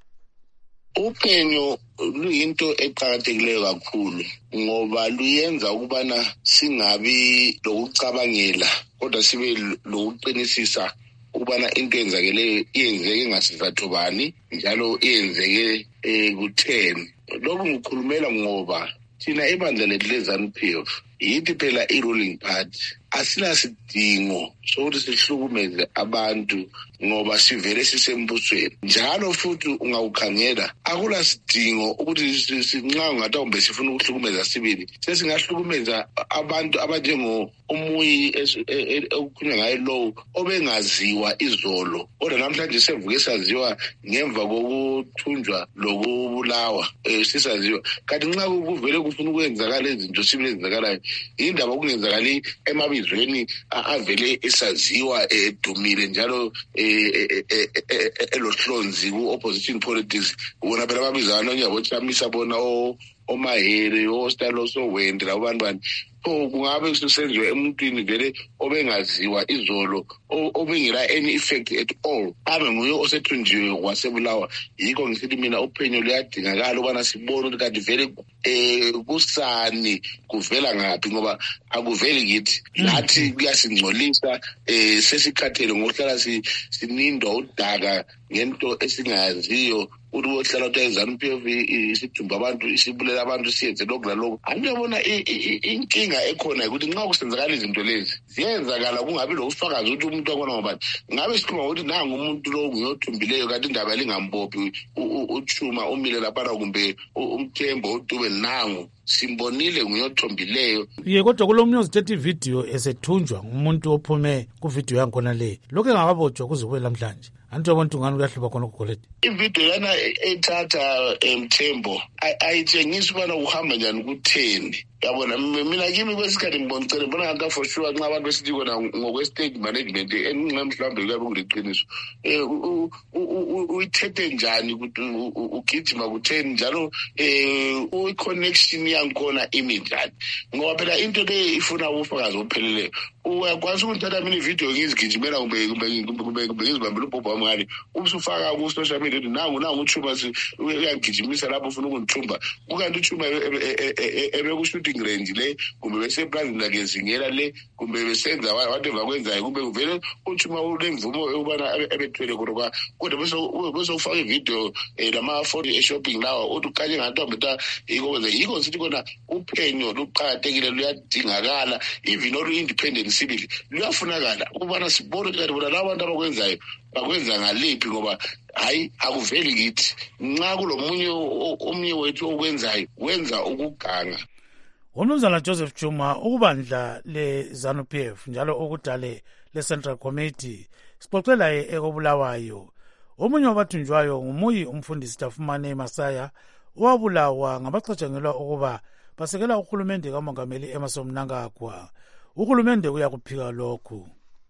Uphenyo luyinto eqhakathekileyo kakhulu ngoba luyenza ukubana singabi lokucabangela kodwa sibe lokuqinisisa ukubana into eyenzakeleyo iyenzeke ngasizathu bani njalo iyenzeke kutheni. Lokhu ngikhulumela ngoba thina ebandla lethu leZANU-PF yithi phela i-ruling party asinasidingo sokuthi sihlukumeze abantu ngoba sivele sisembusweni. Njalo futhi ungawukhangela akulasidingo ukuthi nxa ungathi kumbe sifuna ukuhlukumeza sibili sesingahlukumeza abantu abanjengo umuyi okukhulunywa ngaye lowo obengaziwa izolo kodwa namhlanje sevuke saziwa ngemva kokuthunjwa lokubulawa sisaziwa. Kanti nxa kuvele kufuna ukwenzakala izinto sibili ezenzakalayo indaba okungenzakali emabizweni avele esaziwa edumile njalo elohlonzi ku-opposition politics. Ubona phela ababizana njengaboChamisa bona oMahere oStalo Sowende labo bantu bani kungabe kusenziwa emuntwini vele obengaziwa izolo obengela any effect at all abe nguye osethunjiwe wasebulawa. Yikho ngisithi mina uphenyo luyadingakala ukubana sibone ukuthi kanti vele kusani kuvela ngaphi ngoba akuveli kithi nathi kuyasingcolisa sesikhathele ngokuhlala sinindwa udaka ngento esingayaziyo ukuthi wohlala uthi iZANU-PF isijumba abantu isibulela abantu siyenze lokhu lalokhu. Angiyabona inkinga ekhona ukuthi nxa kusenzakala izinto lezi ziyenzakala kungabi lokufakaza ukuthi umuntu wakhona ngobani. Ngabe sikhuluma ukuthi nangu umuntu lo nguyothumbileyo kanti indaba lingambophi uChuma umile laphana kumbe uMthembo uDube nangu simbonile nguyothombileyo. Kodwa kulomunye uzithethe ividiyo esethunjwa ngumuntu ophume kuvidiyo yankhona le lokhu engakabotshwa kuze kube namhlanje. Anti abantu ngani kuyahluba khona kuGolide. Ividiyo yana ethatha Mthembo ayitshengisa ubana uhamba njani kutheni. Yabona mina kimi kwesikhathi ngibonile bona ngaka for sure nxa abantu besithi kona ngokwe-state management enginxe mhlawumbe kuyabe kuliqiniso uyithethe njani ukuthi ugijima kutheni njalo i-connection yankhona imi njani ngoba phela into le ifuna ubufakazi obupheleleyo. Uyakwazi ukuthatha mina ividiyo ngizigijimela kumbe ngizibambela ubhobho wami ngale ubusufaka ku-social media ukuthi nangu uChuma uyangijimisa lapho ufuna ukungithumba kukanti uChuma ebekushuthi range le kumbe beseplazini lakhe zingela le kumbe besenza whatever kwenzayo kumbe uvele uChuma ulemvumo ukubana ebethwele kodwa bese ufaka ividiyo lama-phone e-shopping lawa uthi ukanye ngantombe yikho sithi khona uphenyo luqakathekile luyadingakala even olu-independent civil luyafunakala ukubana sibone ukuthi kanti bona laba bantu abakwenzayo bakwenza ngaliphi ngoba hayi akuveli kithi nxa kulomunye omnye wethu okwenzayo wenza ukuganga. Umnumzana Joseph Juma ukubandla le-ZANU-PF njalo okudale le-Central Committee sixoxe laye ekobulawayo. Omunye wabathunjwayo ngumuyi umfundisi Tafumane Masaya owabulawa ngabacatshangelwa ukuba basekela uhulumende kamongameli Emmerson Mnangagwa. Uhulumende uyakuphika lokhu.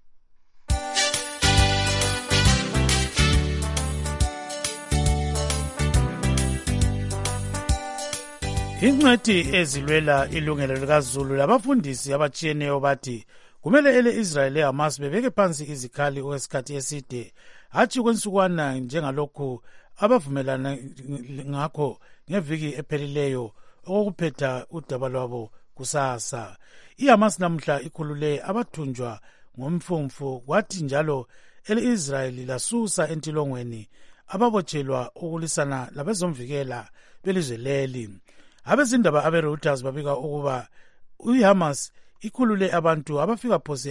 Ingcwethi ezilwela ilungelo likaZulu labafundisi abatshiyeneyo bathi kumele ele-Israel leHamas bebeke phansi izikhali okwesikhathi eside, hatshi kwensukwana njengalokhu abavumelana ngakho ngeviki ephelileyo okuphetha udaba lwabo kusasa. IHamas namhla ikhulule abathunjwa ngomfumfu, kwathi njalo ele-Israel lasusa entilongweni ababotshelwa ukulisana labezomvikela belizwe leli. Abezindaba abe-Reuters babika ukuba iHamas ikhulule abantu abafika phose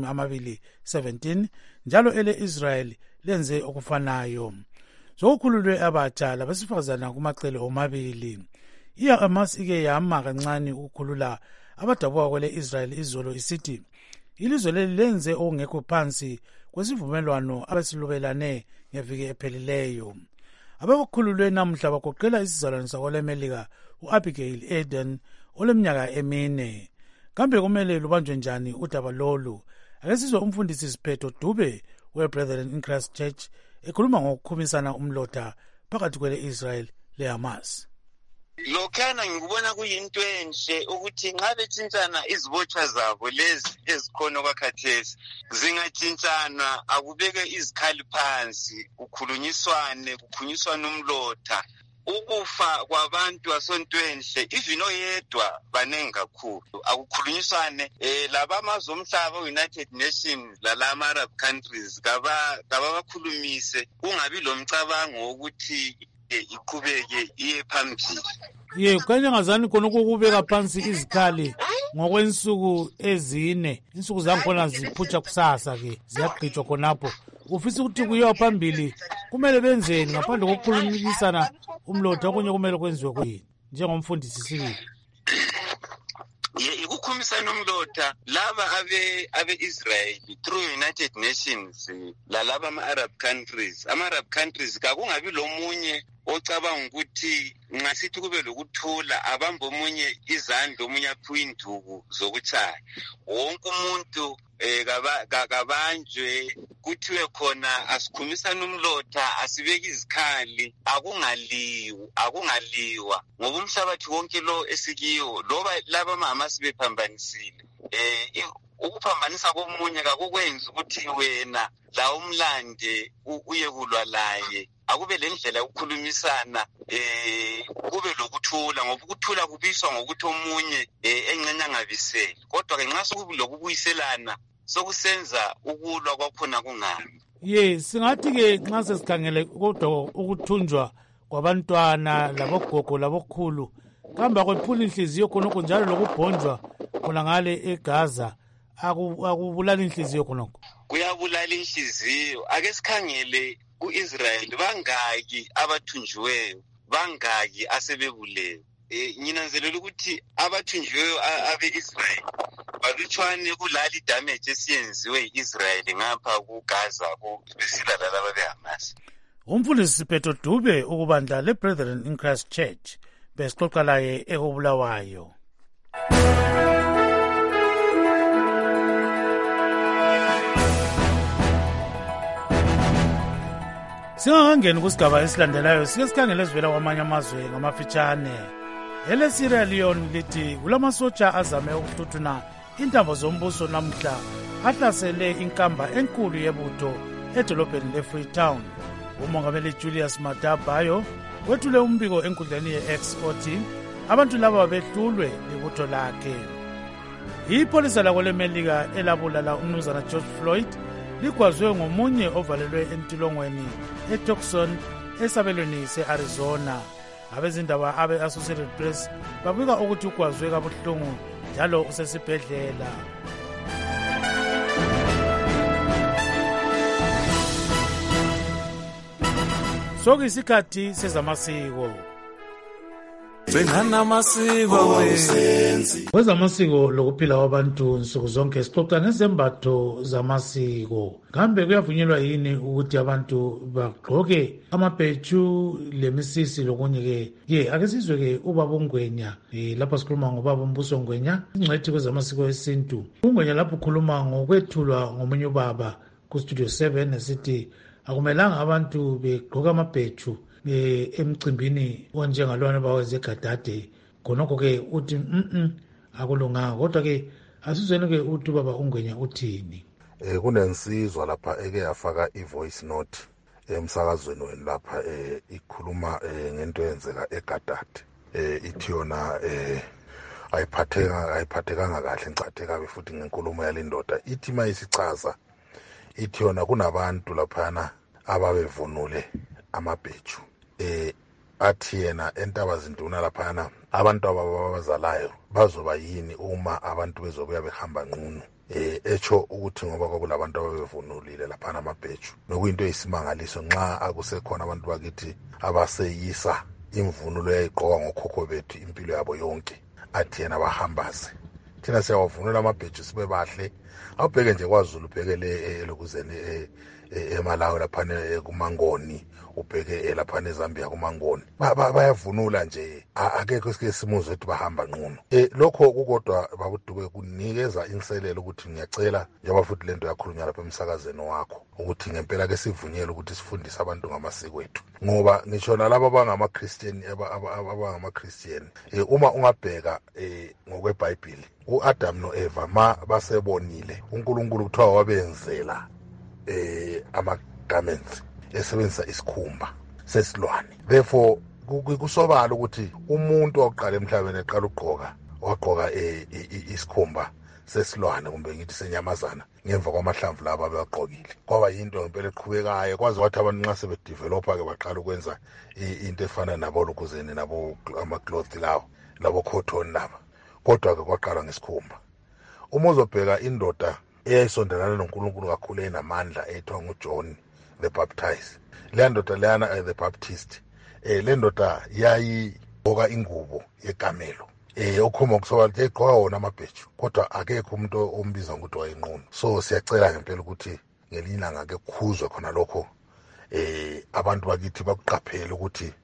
17, njalo ele-Israel lenze okufanayo. Sokukhululwe abatsha labesifazana kumacele omabili. IHamas ike yama kancane ukukhulula abadabuka kwele-Israel izolo isithi ilizwe leli lenze okungekho phansi kwesivumelwano abesilubelane ngeviki ephelileyo. Abakhululwe namhla bagoqela isizalwane sakwelemelika u-Abigail Eden oleminyaka 4. Kambe kumele lubanjwe njani udaba lolu? Ake sizwe umfundisi Siphetho Dube we-Brethren in Christ Church ekhuluma ngokukhumisana umlotha phakathi kwele-Israel leHamas. Lokhana ngikubona kuyinto enhle ukuthi nxa betshintshana izibotshwa zabo lezi ezikhona okwakhathesi zingatshintshana, akubeke izikhali phansi, kukhulunyiswane umlotha. Ukufa kwabantu asontwenhle ivino yedwa banengi kakhulu, akukhulunyiswane labamazwe omhlaba United Nations lalama Arab countries kabakhulumise, kungabi lomcabango wokuthi iqhubeke iye phambili. Kanye ngazani khona ukubeka phansi izikhali ngokwensuku 4, insuku zangikhona ziphutsha kusasa ke ziyagqitshwa khonapho. Ufisa ukuthi kuyiwa phambili kumele benzeni ngaphandle kokukhulumisana umlotha? Okunye kumele kwenziwe kuyini njengomfundisi sibili? Ikukhumisana umlotha laba abe-Israel through United Nations lalaba ama-Arab countries. Ama-Arab countries kakungabi lomunye ocabanga ukuthi nxa sithi kube lokuthula abambe omunye izandla omunye aphiwe induku zokutshaya. Wonke umuntu kabanjwe, kuthiwe khona asikhumisane umlotha, asibeke izikhali, akungaliwa ngoba umhlabathi wonke lo esikiyo loba laba maHamas bephambanisile. Ukuphambanisa komunye kakukwenzi ukuthi wena la umlande uye kulwa laye. Akube lendlela yokukhulumisana, kube lokuthula, ngoba ukuthula kubiswa ngokuthi omunye engcenya ngabiseli. Kodwa ke nxa sokulokubuyiselana sokusenza ukulwa kwakhona kungabi. Singathi ke nxa sesikhangele kodwa ukuthunjwa kwabantwana labogogo labokhulu kamba kwephula inhliziyo khonokho, njalo lokubhonjwa khona ngale eGaza akubulala inhliziyo khonokho. Kuyabulala inhliziyo. Ake sikhangele ku-Israel bangaki abathunjiweyo, bangaki asebebulewe. Nginanzelela ukuthi abathunjiweyo abe-Israel balutshwane kulali damage esiyenziwe yi-Israel ngapha kuGaza besila lalaba beHamas. Umfundisi Siphetho Dube ukubandla le-Brethren in Christ Church besixoxa laye ekubulawayo. Singakangeni kusigaba esilandelayo sike sikhangele ezivela kwamanye amazwe ngamafitshane. Ele-Sierra Leone lithi kulamasotsha azame ukuhluthuna intambo zombuso namhla ahlasele inkamba enkulu yebutho edolobheni le-Freetown. Umongameli Julius Maada Bio wethule umbiko enkundleni ye-X othi abantu laba behlulwe libutho lakhe. Ipolisa lakwelemelika elabulala umnumzana George Floyd ligwazwe ngomunye ovalelwe entilongweni eTucson esabelweni se-Arizona. Abezindaba abe-Associated Press babika ukuthi ugwazwe kabuhlungu njalo usesibhedlela. Sokuyisikhathi sezamasiko. bengana masiko wenzi. Kwezamasiko lokuphila kwabantu nsuku zonke sixoxa ngezembatho zamasiko. Kambe kuyavunyelwa yini ukuthi abantu bagqoke amabheju lemisisi lokunye ke ake sizwe ke ubaba uNgwenya lapha sikhuluma ngobaba uMbuso Ngwenya ingcwethi kwezamasiko esintu. uNgwenya lapho ukhuluma ngokwethulwa ngomunye ubaba ku Studio 7 esithi akumelanga abantu begqoka amabheju emcimbini onjengalwana bawenze egadade khonokho ke uthi akulunganga kodwa ke asizweni ke uthi baba uNgwenya uthini. Kunensizwa lapha eke yafaka ivoice note emsakazweni wenu lapha ikhuluma ngento eyenzeka egadade ithi yona ayiphathekanga kahle ngicathe futhi ngenkulumo yalendoda ithi mayisichaza ithi yona kunabantu laphana ababevunule amabheju athi yena entabazinduna laphana abantu ababazalayo bazoba yini uma abantu bezobuya behamba nqunu echo ukuthi ngoba kwakulabantu ababevunulile laphana amabheju nokuyinto eyisimangaliso nxa akusekhona abantu bakithi abaseyisa imvunulo eyayigqoka ngokhokho bethu impilo yabo yonke athi yena bahambaze thina siyawavunula amabheju sibe bahle awubheke nje kwaZulu ubhekele elokuzeni eMalawi laphana kuMangoni ubheke laphana eZambia kuMangoni bayavunula nje akekho isike simuzwe ukuthi bahamba nqunu lokho kukodwa babudube kunikeza inselelo ukuthi ngiyacela njengoba futhi lento yakhulunywa lapha emsakazweni wakho ukuthi ngempela ke sivunyele ukuthi sifundise abantu ngamasiko ethu ngoba ngisho nalabo abangamaKristian abangamaKristian uma ungabheka ngokweBhayibheli uAdam noEva basebonile uNkulunkulu kuthiwa wabenzela ama-garments esebenzisa isikhumba sesilwane. Therefore kusobala ukuthi umuntu oqala emhlabeni eqala wagqoka isikhumba sesilwane kumbe ngithi senyamazana ngemva kwamahlamvu laba abagqokile kwaba yinto ngempela eqhubekayo kwaze wathi abantu nxa sebedevelopa ke baqala ukwenza into efana nabo lokuzeni nabo ama-cloth lawo labo cotton laba kodwa ke kwaqala ngesikhumba. Uma uzobheka indoda eyayisondelana noNkulunkulu kakhulu enamandla ethiwa nguJohn the Baptist le ndoda leyana the Baptist le ndoda yayigqoka ingubo yekamelo okhoma kusoba ukuthi egqoka wona amabheju kodwa akekho umuntu ombiza ukuthi wayinqunu. So siyacela ngempela ukuthi ngelinye ilanga ke kukhuzwe khona lokho abantu bakithi bakuqaphele ukuthi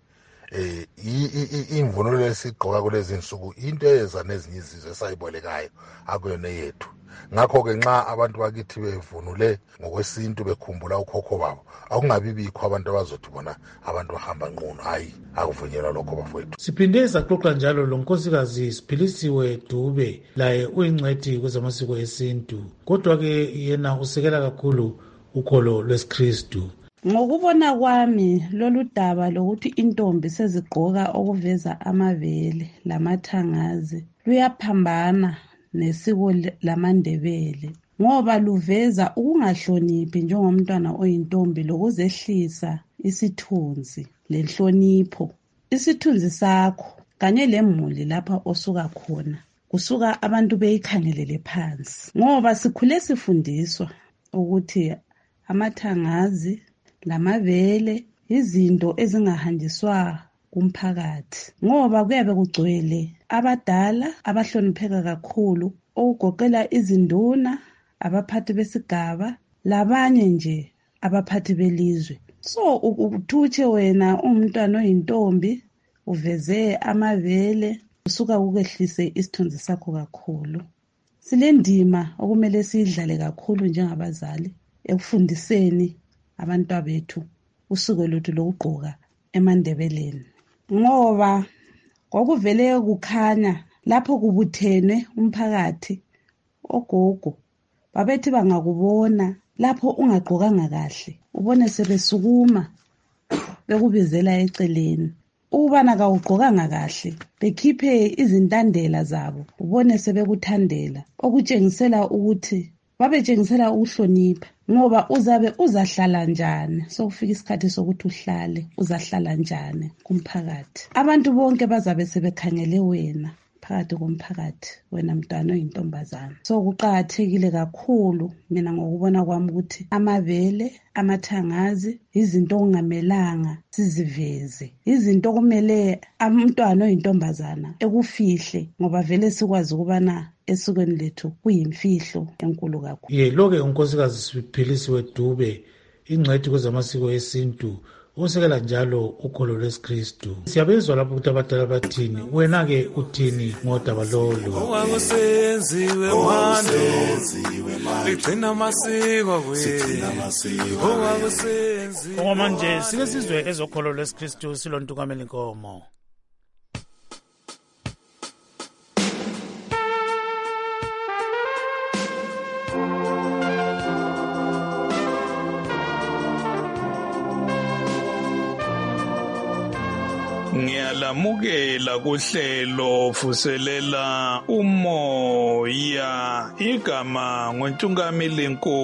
imvunulo lesigqoka kulezi insuku into eyeza nezinye izizwe esayibolekayo akuyona yethu. Ngakho-ke nxa abantu bakithi bevunule ngokwesintu bekhumbula ukhokho babo akungabi bikho abantu abazothi bona abantu bahamba nqunu hayi akuvunyelwa lokho bafowethu. Siphinde saxoxa njalo lo nkosikazi Siphilisiwe Dube laye uyingcwethi kwezamasiko esintu kodwa-ke yena usekela kakhulu ukholo lwesiKristu. Ngokubona kwami lolu daba lokuthi intombi sezigqoka okuveza amabele lamathangazi luyaphambana nesiko lamaNdebele ngoba luveza ukungahloniphi njengomntwana oyintombi lokuzehlisa isithunzi lenhlonipho. Isithunzi sakho kanye lemuli lapha osuka khona kusuka abantu beyikhangelele phansi ngoba sikhule sifundiswa ukuthi amathangazi lamabele izinto ezingahanjiswa kumphakathi ngoba kuyabe kugcwele abadala abahlonipheka kakhulu okugoqela izinduna abaphathi besigaba labanye nje abaphathi belizwe. So uthutshe wena umntwana oyintombi uveze amabele usuka ukwehlise isithunzi sakho kakhulu. Silendima okumele siyidlale kakhulu njengabazali ekufundiseni abantwana bethu usuku lwethu lokugqoka emaNdebeleni ngoba kwakuvele kukhanya lapho kubuthenwe umphakathi ogogo babethi bangakubona lapho ungagqokanga kahle ubone sebesukuma bekubizela eceleni ukubana kawugqokanga kahle bekhiphe izintandela zabo ubone sebekuthandela okutshengisela ukuthi babetshengisela ukuhlonipha ngoba uzabe uzahlala njani sokufika isikhathi sokuthi uhlale uzahlala njani kumphakathi. Abantu bonke bazabe sebekhangele wena phakathi komphakathi wena mntwana oyintombazana. So kuqakathekile kakhulu mina ngokubona kwami ukuthi amabele, amathangazi izinto okungamelanga siziveze, izinto kumele umntwana oyintombazana ekufihle ngoba vele sikwazi ukubana esukweni lethu kuyimfihlo enkulu kakhulu. Lo-ke unkosikazi Siphilisiwe Dube, ingcwethi kwezamasiko esintu, usekela njalo ukholo lwesikristu. Siyabezwa lapho ukuthi abadala bathini, wena-ke uthini ngodaba lolu? Owakusenziwe manje ligcina amasiko owakusenziwe. Okwamanje sike sizwe ezokholo lwesikristu silontukamela inkomo. Ngiyalamukela kuhlelo vuselela umoya, igama ngoNtungameli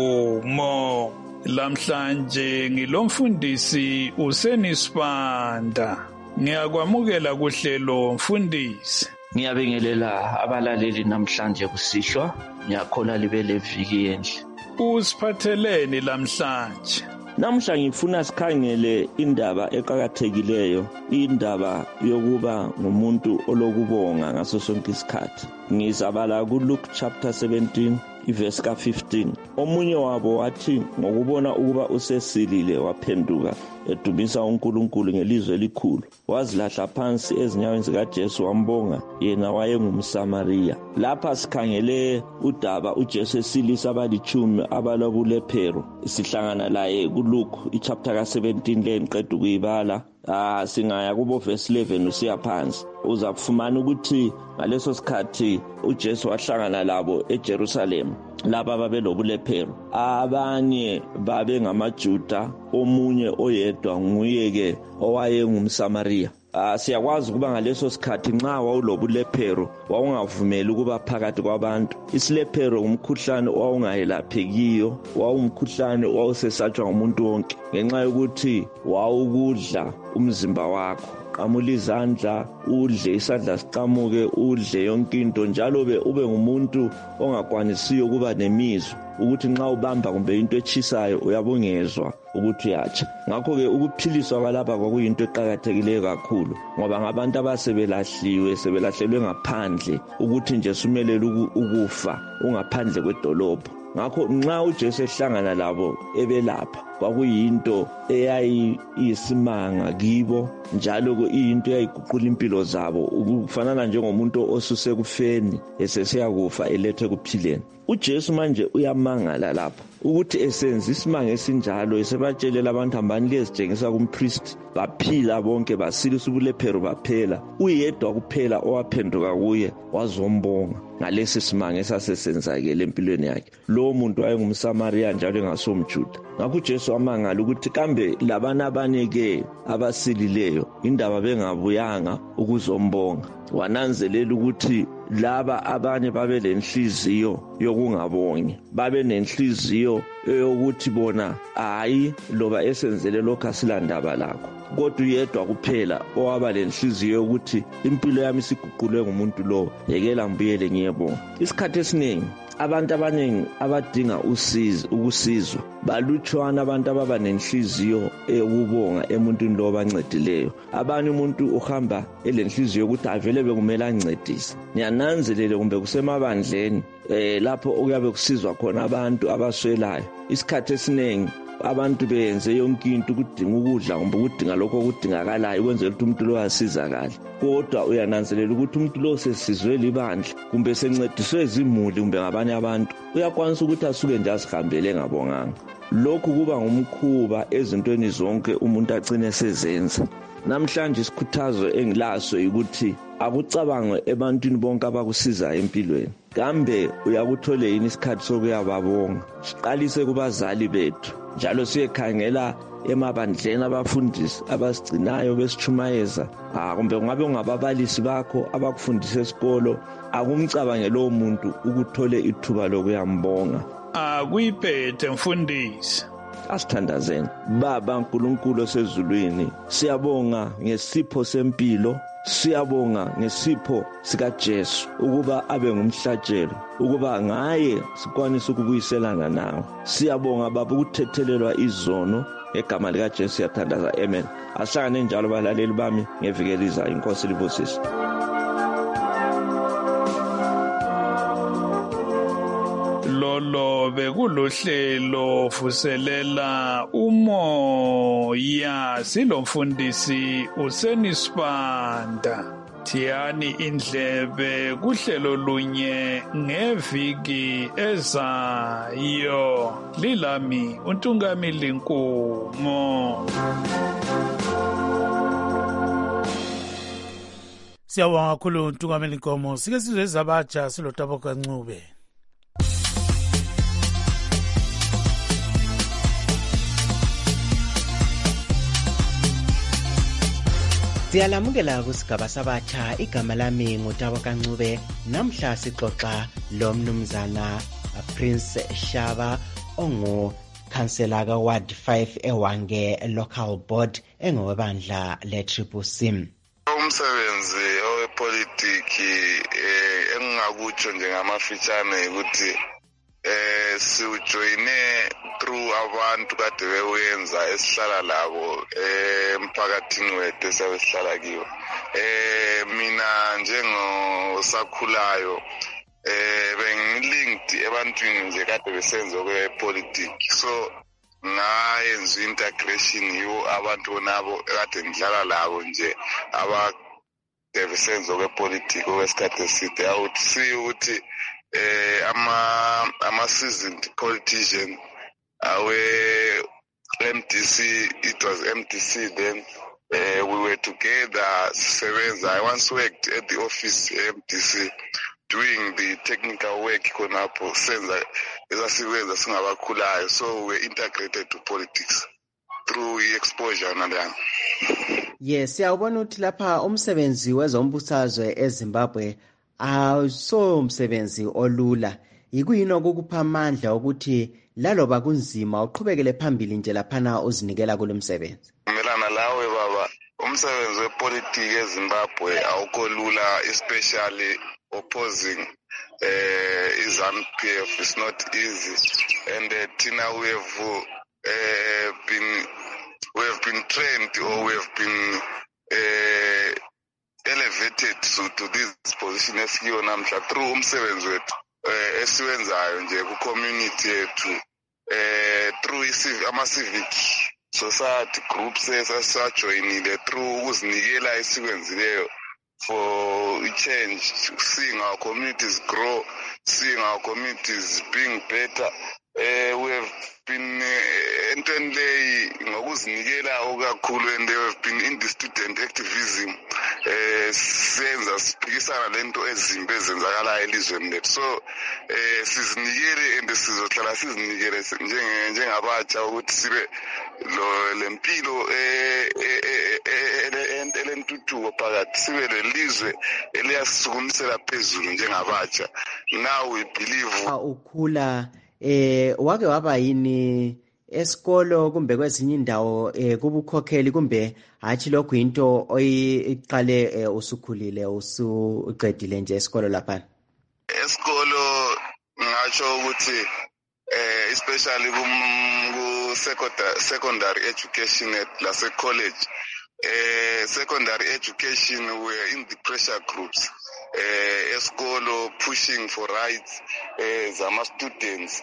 Nkomo. Lamhlanje ngilomfundisi uSenisibanda. Ngiyakwamukela kuhlelo mfundisi. Ngiyabingelela abalaleli namhlanje kusihlwa, ngiyakhola libe leviki enhle. Usiphatheleni lamhlanje? Namhla ngifuna sikhangele indaba eqhakathekileyo, indaba yokuba ngumuntu olokubonga ngaso sonke isikhathi. Ngizabala kuLuke chapter 17 iverse ka-15. Omunye wabo wathi ngokubona ukuba usesilile waphenduka edumisa uNkulunkulu ngelizwi elikhulu, wazilahla phansi ezinyaweni zikaJesu wambonga, yena wayengumSamariya. Lapha sikhangele udaba uJesu esilisa abalitshumi abalobulephero. Sihlangana laye kuLuke chapter ka-17 le ngiqeda ukuyibala. Singaya kubo verse 11 usiya phansi, uzakufumana ukuthi ngaleso sikhathi uJesu wahlangana labo eJerusalem, laba babelobulephero. Abanye babe ngamaJuda, omunye oyedwa nguyeke owayengumSamariya. Siyakwazi ukuba ngaleso sikhathi nxa wawulobulephero wawungavumeli ukuba phakathi kwabantu. Isilephero umkhuhlane owawungayelaphekiyo, wawumkhuhlane owawusesatshwa ngumuntu wonke ngenxa yokuthi wawukudla umzimba wakho. Qamula izandla, udle isandla siqamuke, udle yonke into, njalo ube ngumuntu ongakwanisiyo ukuba nemizwa ukuthi nxa ubamba kumbe into echisayo uyabongezwa ukuthi uyatsha. Ngakho-ke ukuphiliswa kwalapha kwakuyinto eqakathekileyo kakhulu, ngoba ngabantu abasebelahliwe, sebelahlelwe ngaphandle, ukuthi nje sumelele ukufa ungaphandle kwedolobho. Ngakho nxa uJesu ehlangana labo ebelapha, kwakuyinto eyayisimanga kibo, njalo iyinto eyayiguqula impilo zabo, ukufanana njengomuntu osuse kufeni esesiya kufa elethe kuphileni. uJesu manje uyamangala lapha ukuthi esenza isimanga esinjalo, esebatshelela abantu hambani liyezitshengisa kumpriest, baphila bonke, basilisa ubulephero baphela. Uyedwa kuphela owaphenduka kuye wazombonga ngalesi simanga esasesenzakele empilweni yakhe. Lowo muntu wayengumSamariya njalo engasomJuda. Ngakho uJesu wamangala ukuthi kambe labana abanike abasilileyo indaba bengabuyanga ukuzombonga. Wananzelela ukuthi laba abanye babe lenhliziyo yokungabongi, babe nenhliziyo yokuthi bona hayi loba esenzele lokho asilandaba lakho, kodwa uyedwa kuphela owaba lenhliziyo yokuthi impilo yami siguqulwe ngumuntu lo, yekela ngibuyele ngiyebonga. Isikhathi esiningi abantu abaningi abadinga ukusizwa balutshwana abantu ababa nenhliziyo eyokubonga emuntwini lo bancedileyo. Abanye umuntu uhamba elenhliziyo ukuthi avele bekumele ancedise. Niyananzelela kumbe kusemabandleni lapho okuyabe kusizwa khona abantu abaswelayo, isikhathi esiningi abantu beyenze yonke into ukudinga ukudla kumbe ukudinga lokho okudingakalayo ukwenzela ukuthi umuntu lo asizakale. Kodwa uyananzelela ukuthi umuntu lo sesizwe libandla kumbe sencediswe izimuli kumbe ngabanye abantu, uyakwanisa ukuthi asuke nje asihambele ngabonganga. Lokhu kuba ngumkhuba ezintweni zonke umuntu agcine sezenza. Namhlanje isikhuthazo engilaso ukuthi akucabangwe ebantwini bonke abakusiza empilweni. Kambe uyakuthole yini isikhathi sokuyababonga? Siqalise kubazali bethu, njalo siyekhangela emabandleni abafundisi abasigcinayo besichumayeza, kumbe kungabe ungababalisi bakho abakufundisa esikolo. Akumcabange lowo muntu ukuthole ithuba lokuyambonga. Akuyiphethe mfundisi. Asithandazeni. Baba uNkulunkulu osezulwini, siyabonga ngesipho sempilo, siyabonga ngesipho sikaJesu ukuba abe ngumhlatshelo, ukuba ngaye sikwanise ukubuyiselana nawe. Siyabonga Baba ukuthethelelwa izono ngegama likaJesu siyathandaza. Amen. Ahlangane njalo balaleli bami ngevikeliza. Inkosi libusise. Lolo bekulohlelo vuselela umoya silomfundisi uSenisibanda. Thiyani indlebe kuhlelo lunye ngeviki ezayo. Lilami uNtungamili Nkumo. Siyabonga kakhulu uNtungamili Nkomo. Sike sizwe izabatsha siloTaboka Ncube. Siyalamukela kusigaba sabatsha. Igama lami nguTaboka Ncube. Namhla sixoxa lo mnumzana Prince Shaba ongu-Councillor ka-Ward 5 eWange Local Board engowebandla le-CCC. Umsebenzi owepolitiki engingakutsho nje ngamafitshane ukuthi siujoyine through abantu kade bewenza esihlala labo emphakathini wethu esihlala kiwo. Mina njengosakhulayo bengilinked ebantwini nje kade besenza kwepolitiki, so ngayenza integration yiwo abantu nabo kade ngidlala labo nje abade besenza kwepolitiki okwesikhathi eside. I would see ukuthi ama-seasoned politician MDC, it was MDC then, we were together, sevenza. I once worked at the office MDC doing the technical work khonapho senza ezasebenza singabakhulayo, so we were integrated to politics through exposure nalana. Yes, siyabona ukuthi lapha umsebenzi wezombusazwe eZimbabwe awuso umsebenzi olula. Yikuyini okukupha amandla ukuthi laloba kunzima uqhubekele phambili nje laphana uzinikela kulo msebenzi? Melana lawe baba, umsebenzi wepolitiki eZimbabwe awukho lula, especially opposing ZANU-PF. It's not easy, and Tina, we have been trained, or we have been elevated to this position esikiyo namhla through umsebenzi wethu esiwenzayo nje ku-community yethu, through ama-civic society groups esajoyinile, through ukuzinikela esikwenzileyo for change, seeing our communities grow, seeing our communities being better. We have been entweni leyi ngokuzinikela okakhulu, and they have been in the student activism senza siphikisana lento ezimbi ezenzakalayo elizweni lethu. So sizinikele and sizohlala sizinikele njengabatsha ukuthi sibe lempilo elentuthuko phakathi, sibe lelizwe eliyasisukumisela phezulu njengabatsha. Now we believe ukhula wake waba yini esikolo kumbe kwezinye indawo kubukhokheli, kumbe hathi lokhu into oyiqale usukhulile usuqedile nje esikolo lapha? Esikolo ngatsho ukuthi especially ku secondary education at lase college, secondary education we were in the pressure groups, esikolo pushing for rights zama students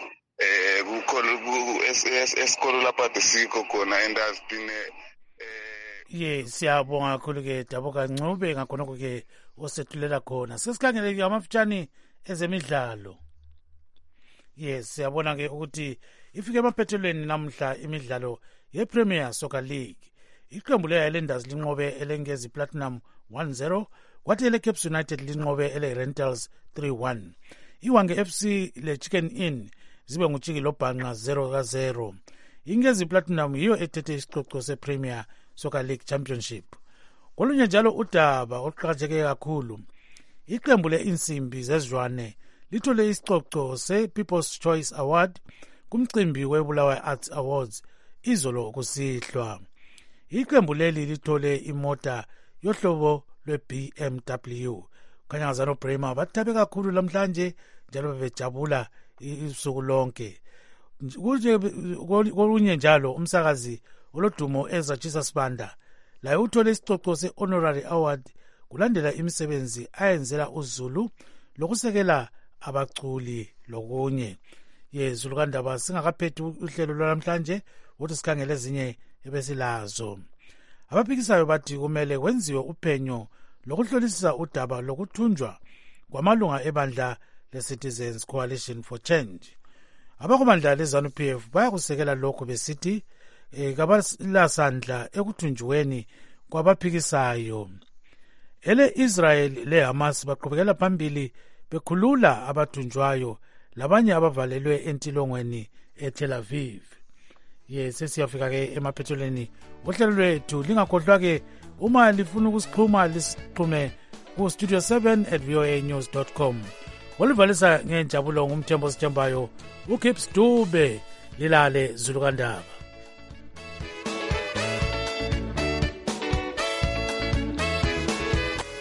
esikolo lapha desikho khona, and I've been Yes, siyabonga kakhulu ke Taboka Ncube ngakhonoko ke osethulela khona. Sesikhangele amafitshane ezemidlalo. Yes, siyabona ke ukuthi ifike emaphethelweni namhla imidlalo yePremier Soccer League. Iqembu le-Highlanders linqobe elengezi Platinum 1-0, kwathi ele-Caps United linqobe ele-Rentals 3-1. Iwange FC le-Chicken Inn zibe nguchiki lobhanqa 0-0. Ingezi Platinum yiyo ethethe isicoco sePremier Soccer League Championship. Kolunye njalo udaba oluqhakatheke kakhulu, iqembu le-Insimbi zezwane lithole isicoco se-People's Choice Award kumcimbi weBulawayo Arts Awards izolo kusihlwa. Iqembu leli lithole imota yohlobo lwe-BMW. Khanyangazana Brema bathabe kakhulu lamhlanje njalo bejabula isuku lonke. Kolunye njalo umsakazi olodumo Ezra Jesus Banda laye uthole isicoco se-Honorary Award kulandela imisebenzi ayenzela uZulu lokusekela abaculi lokunye. Zulu kandaba singakaphethi uhlelo lwanamhlanje ukuthi sikhangele ezinye ebesilazo. Abaphikisayo bathi kumele kwenziwe uphenyo lokuhlolisisa udaba lokuthunjwa kwamalunga ebandla le-Citizens Coalition for Change. Abakumandla le-ZANU-PF bayakusekela lokho besithi kabalasandla ekuthunjweni kwabaphikisayo. Ele-Israel le-Hamas baqhubekela phambili bekhulula abathunjwayo labanye abavalelwe entilongweni eTel Aviv. Sesiyafika-ke emaphethelweni ohlelo lwethu. Lingakhohlwa-ke uma lifuna ukusixhuma lisixhume ku-studio 7@voanews.com. Olivalisa ngenjabulo ngumthembo sithembayo uKips Dube. Lilale Zulu kandaba.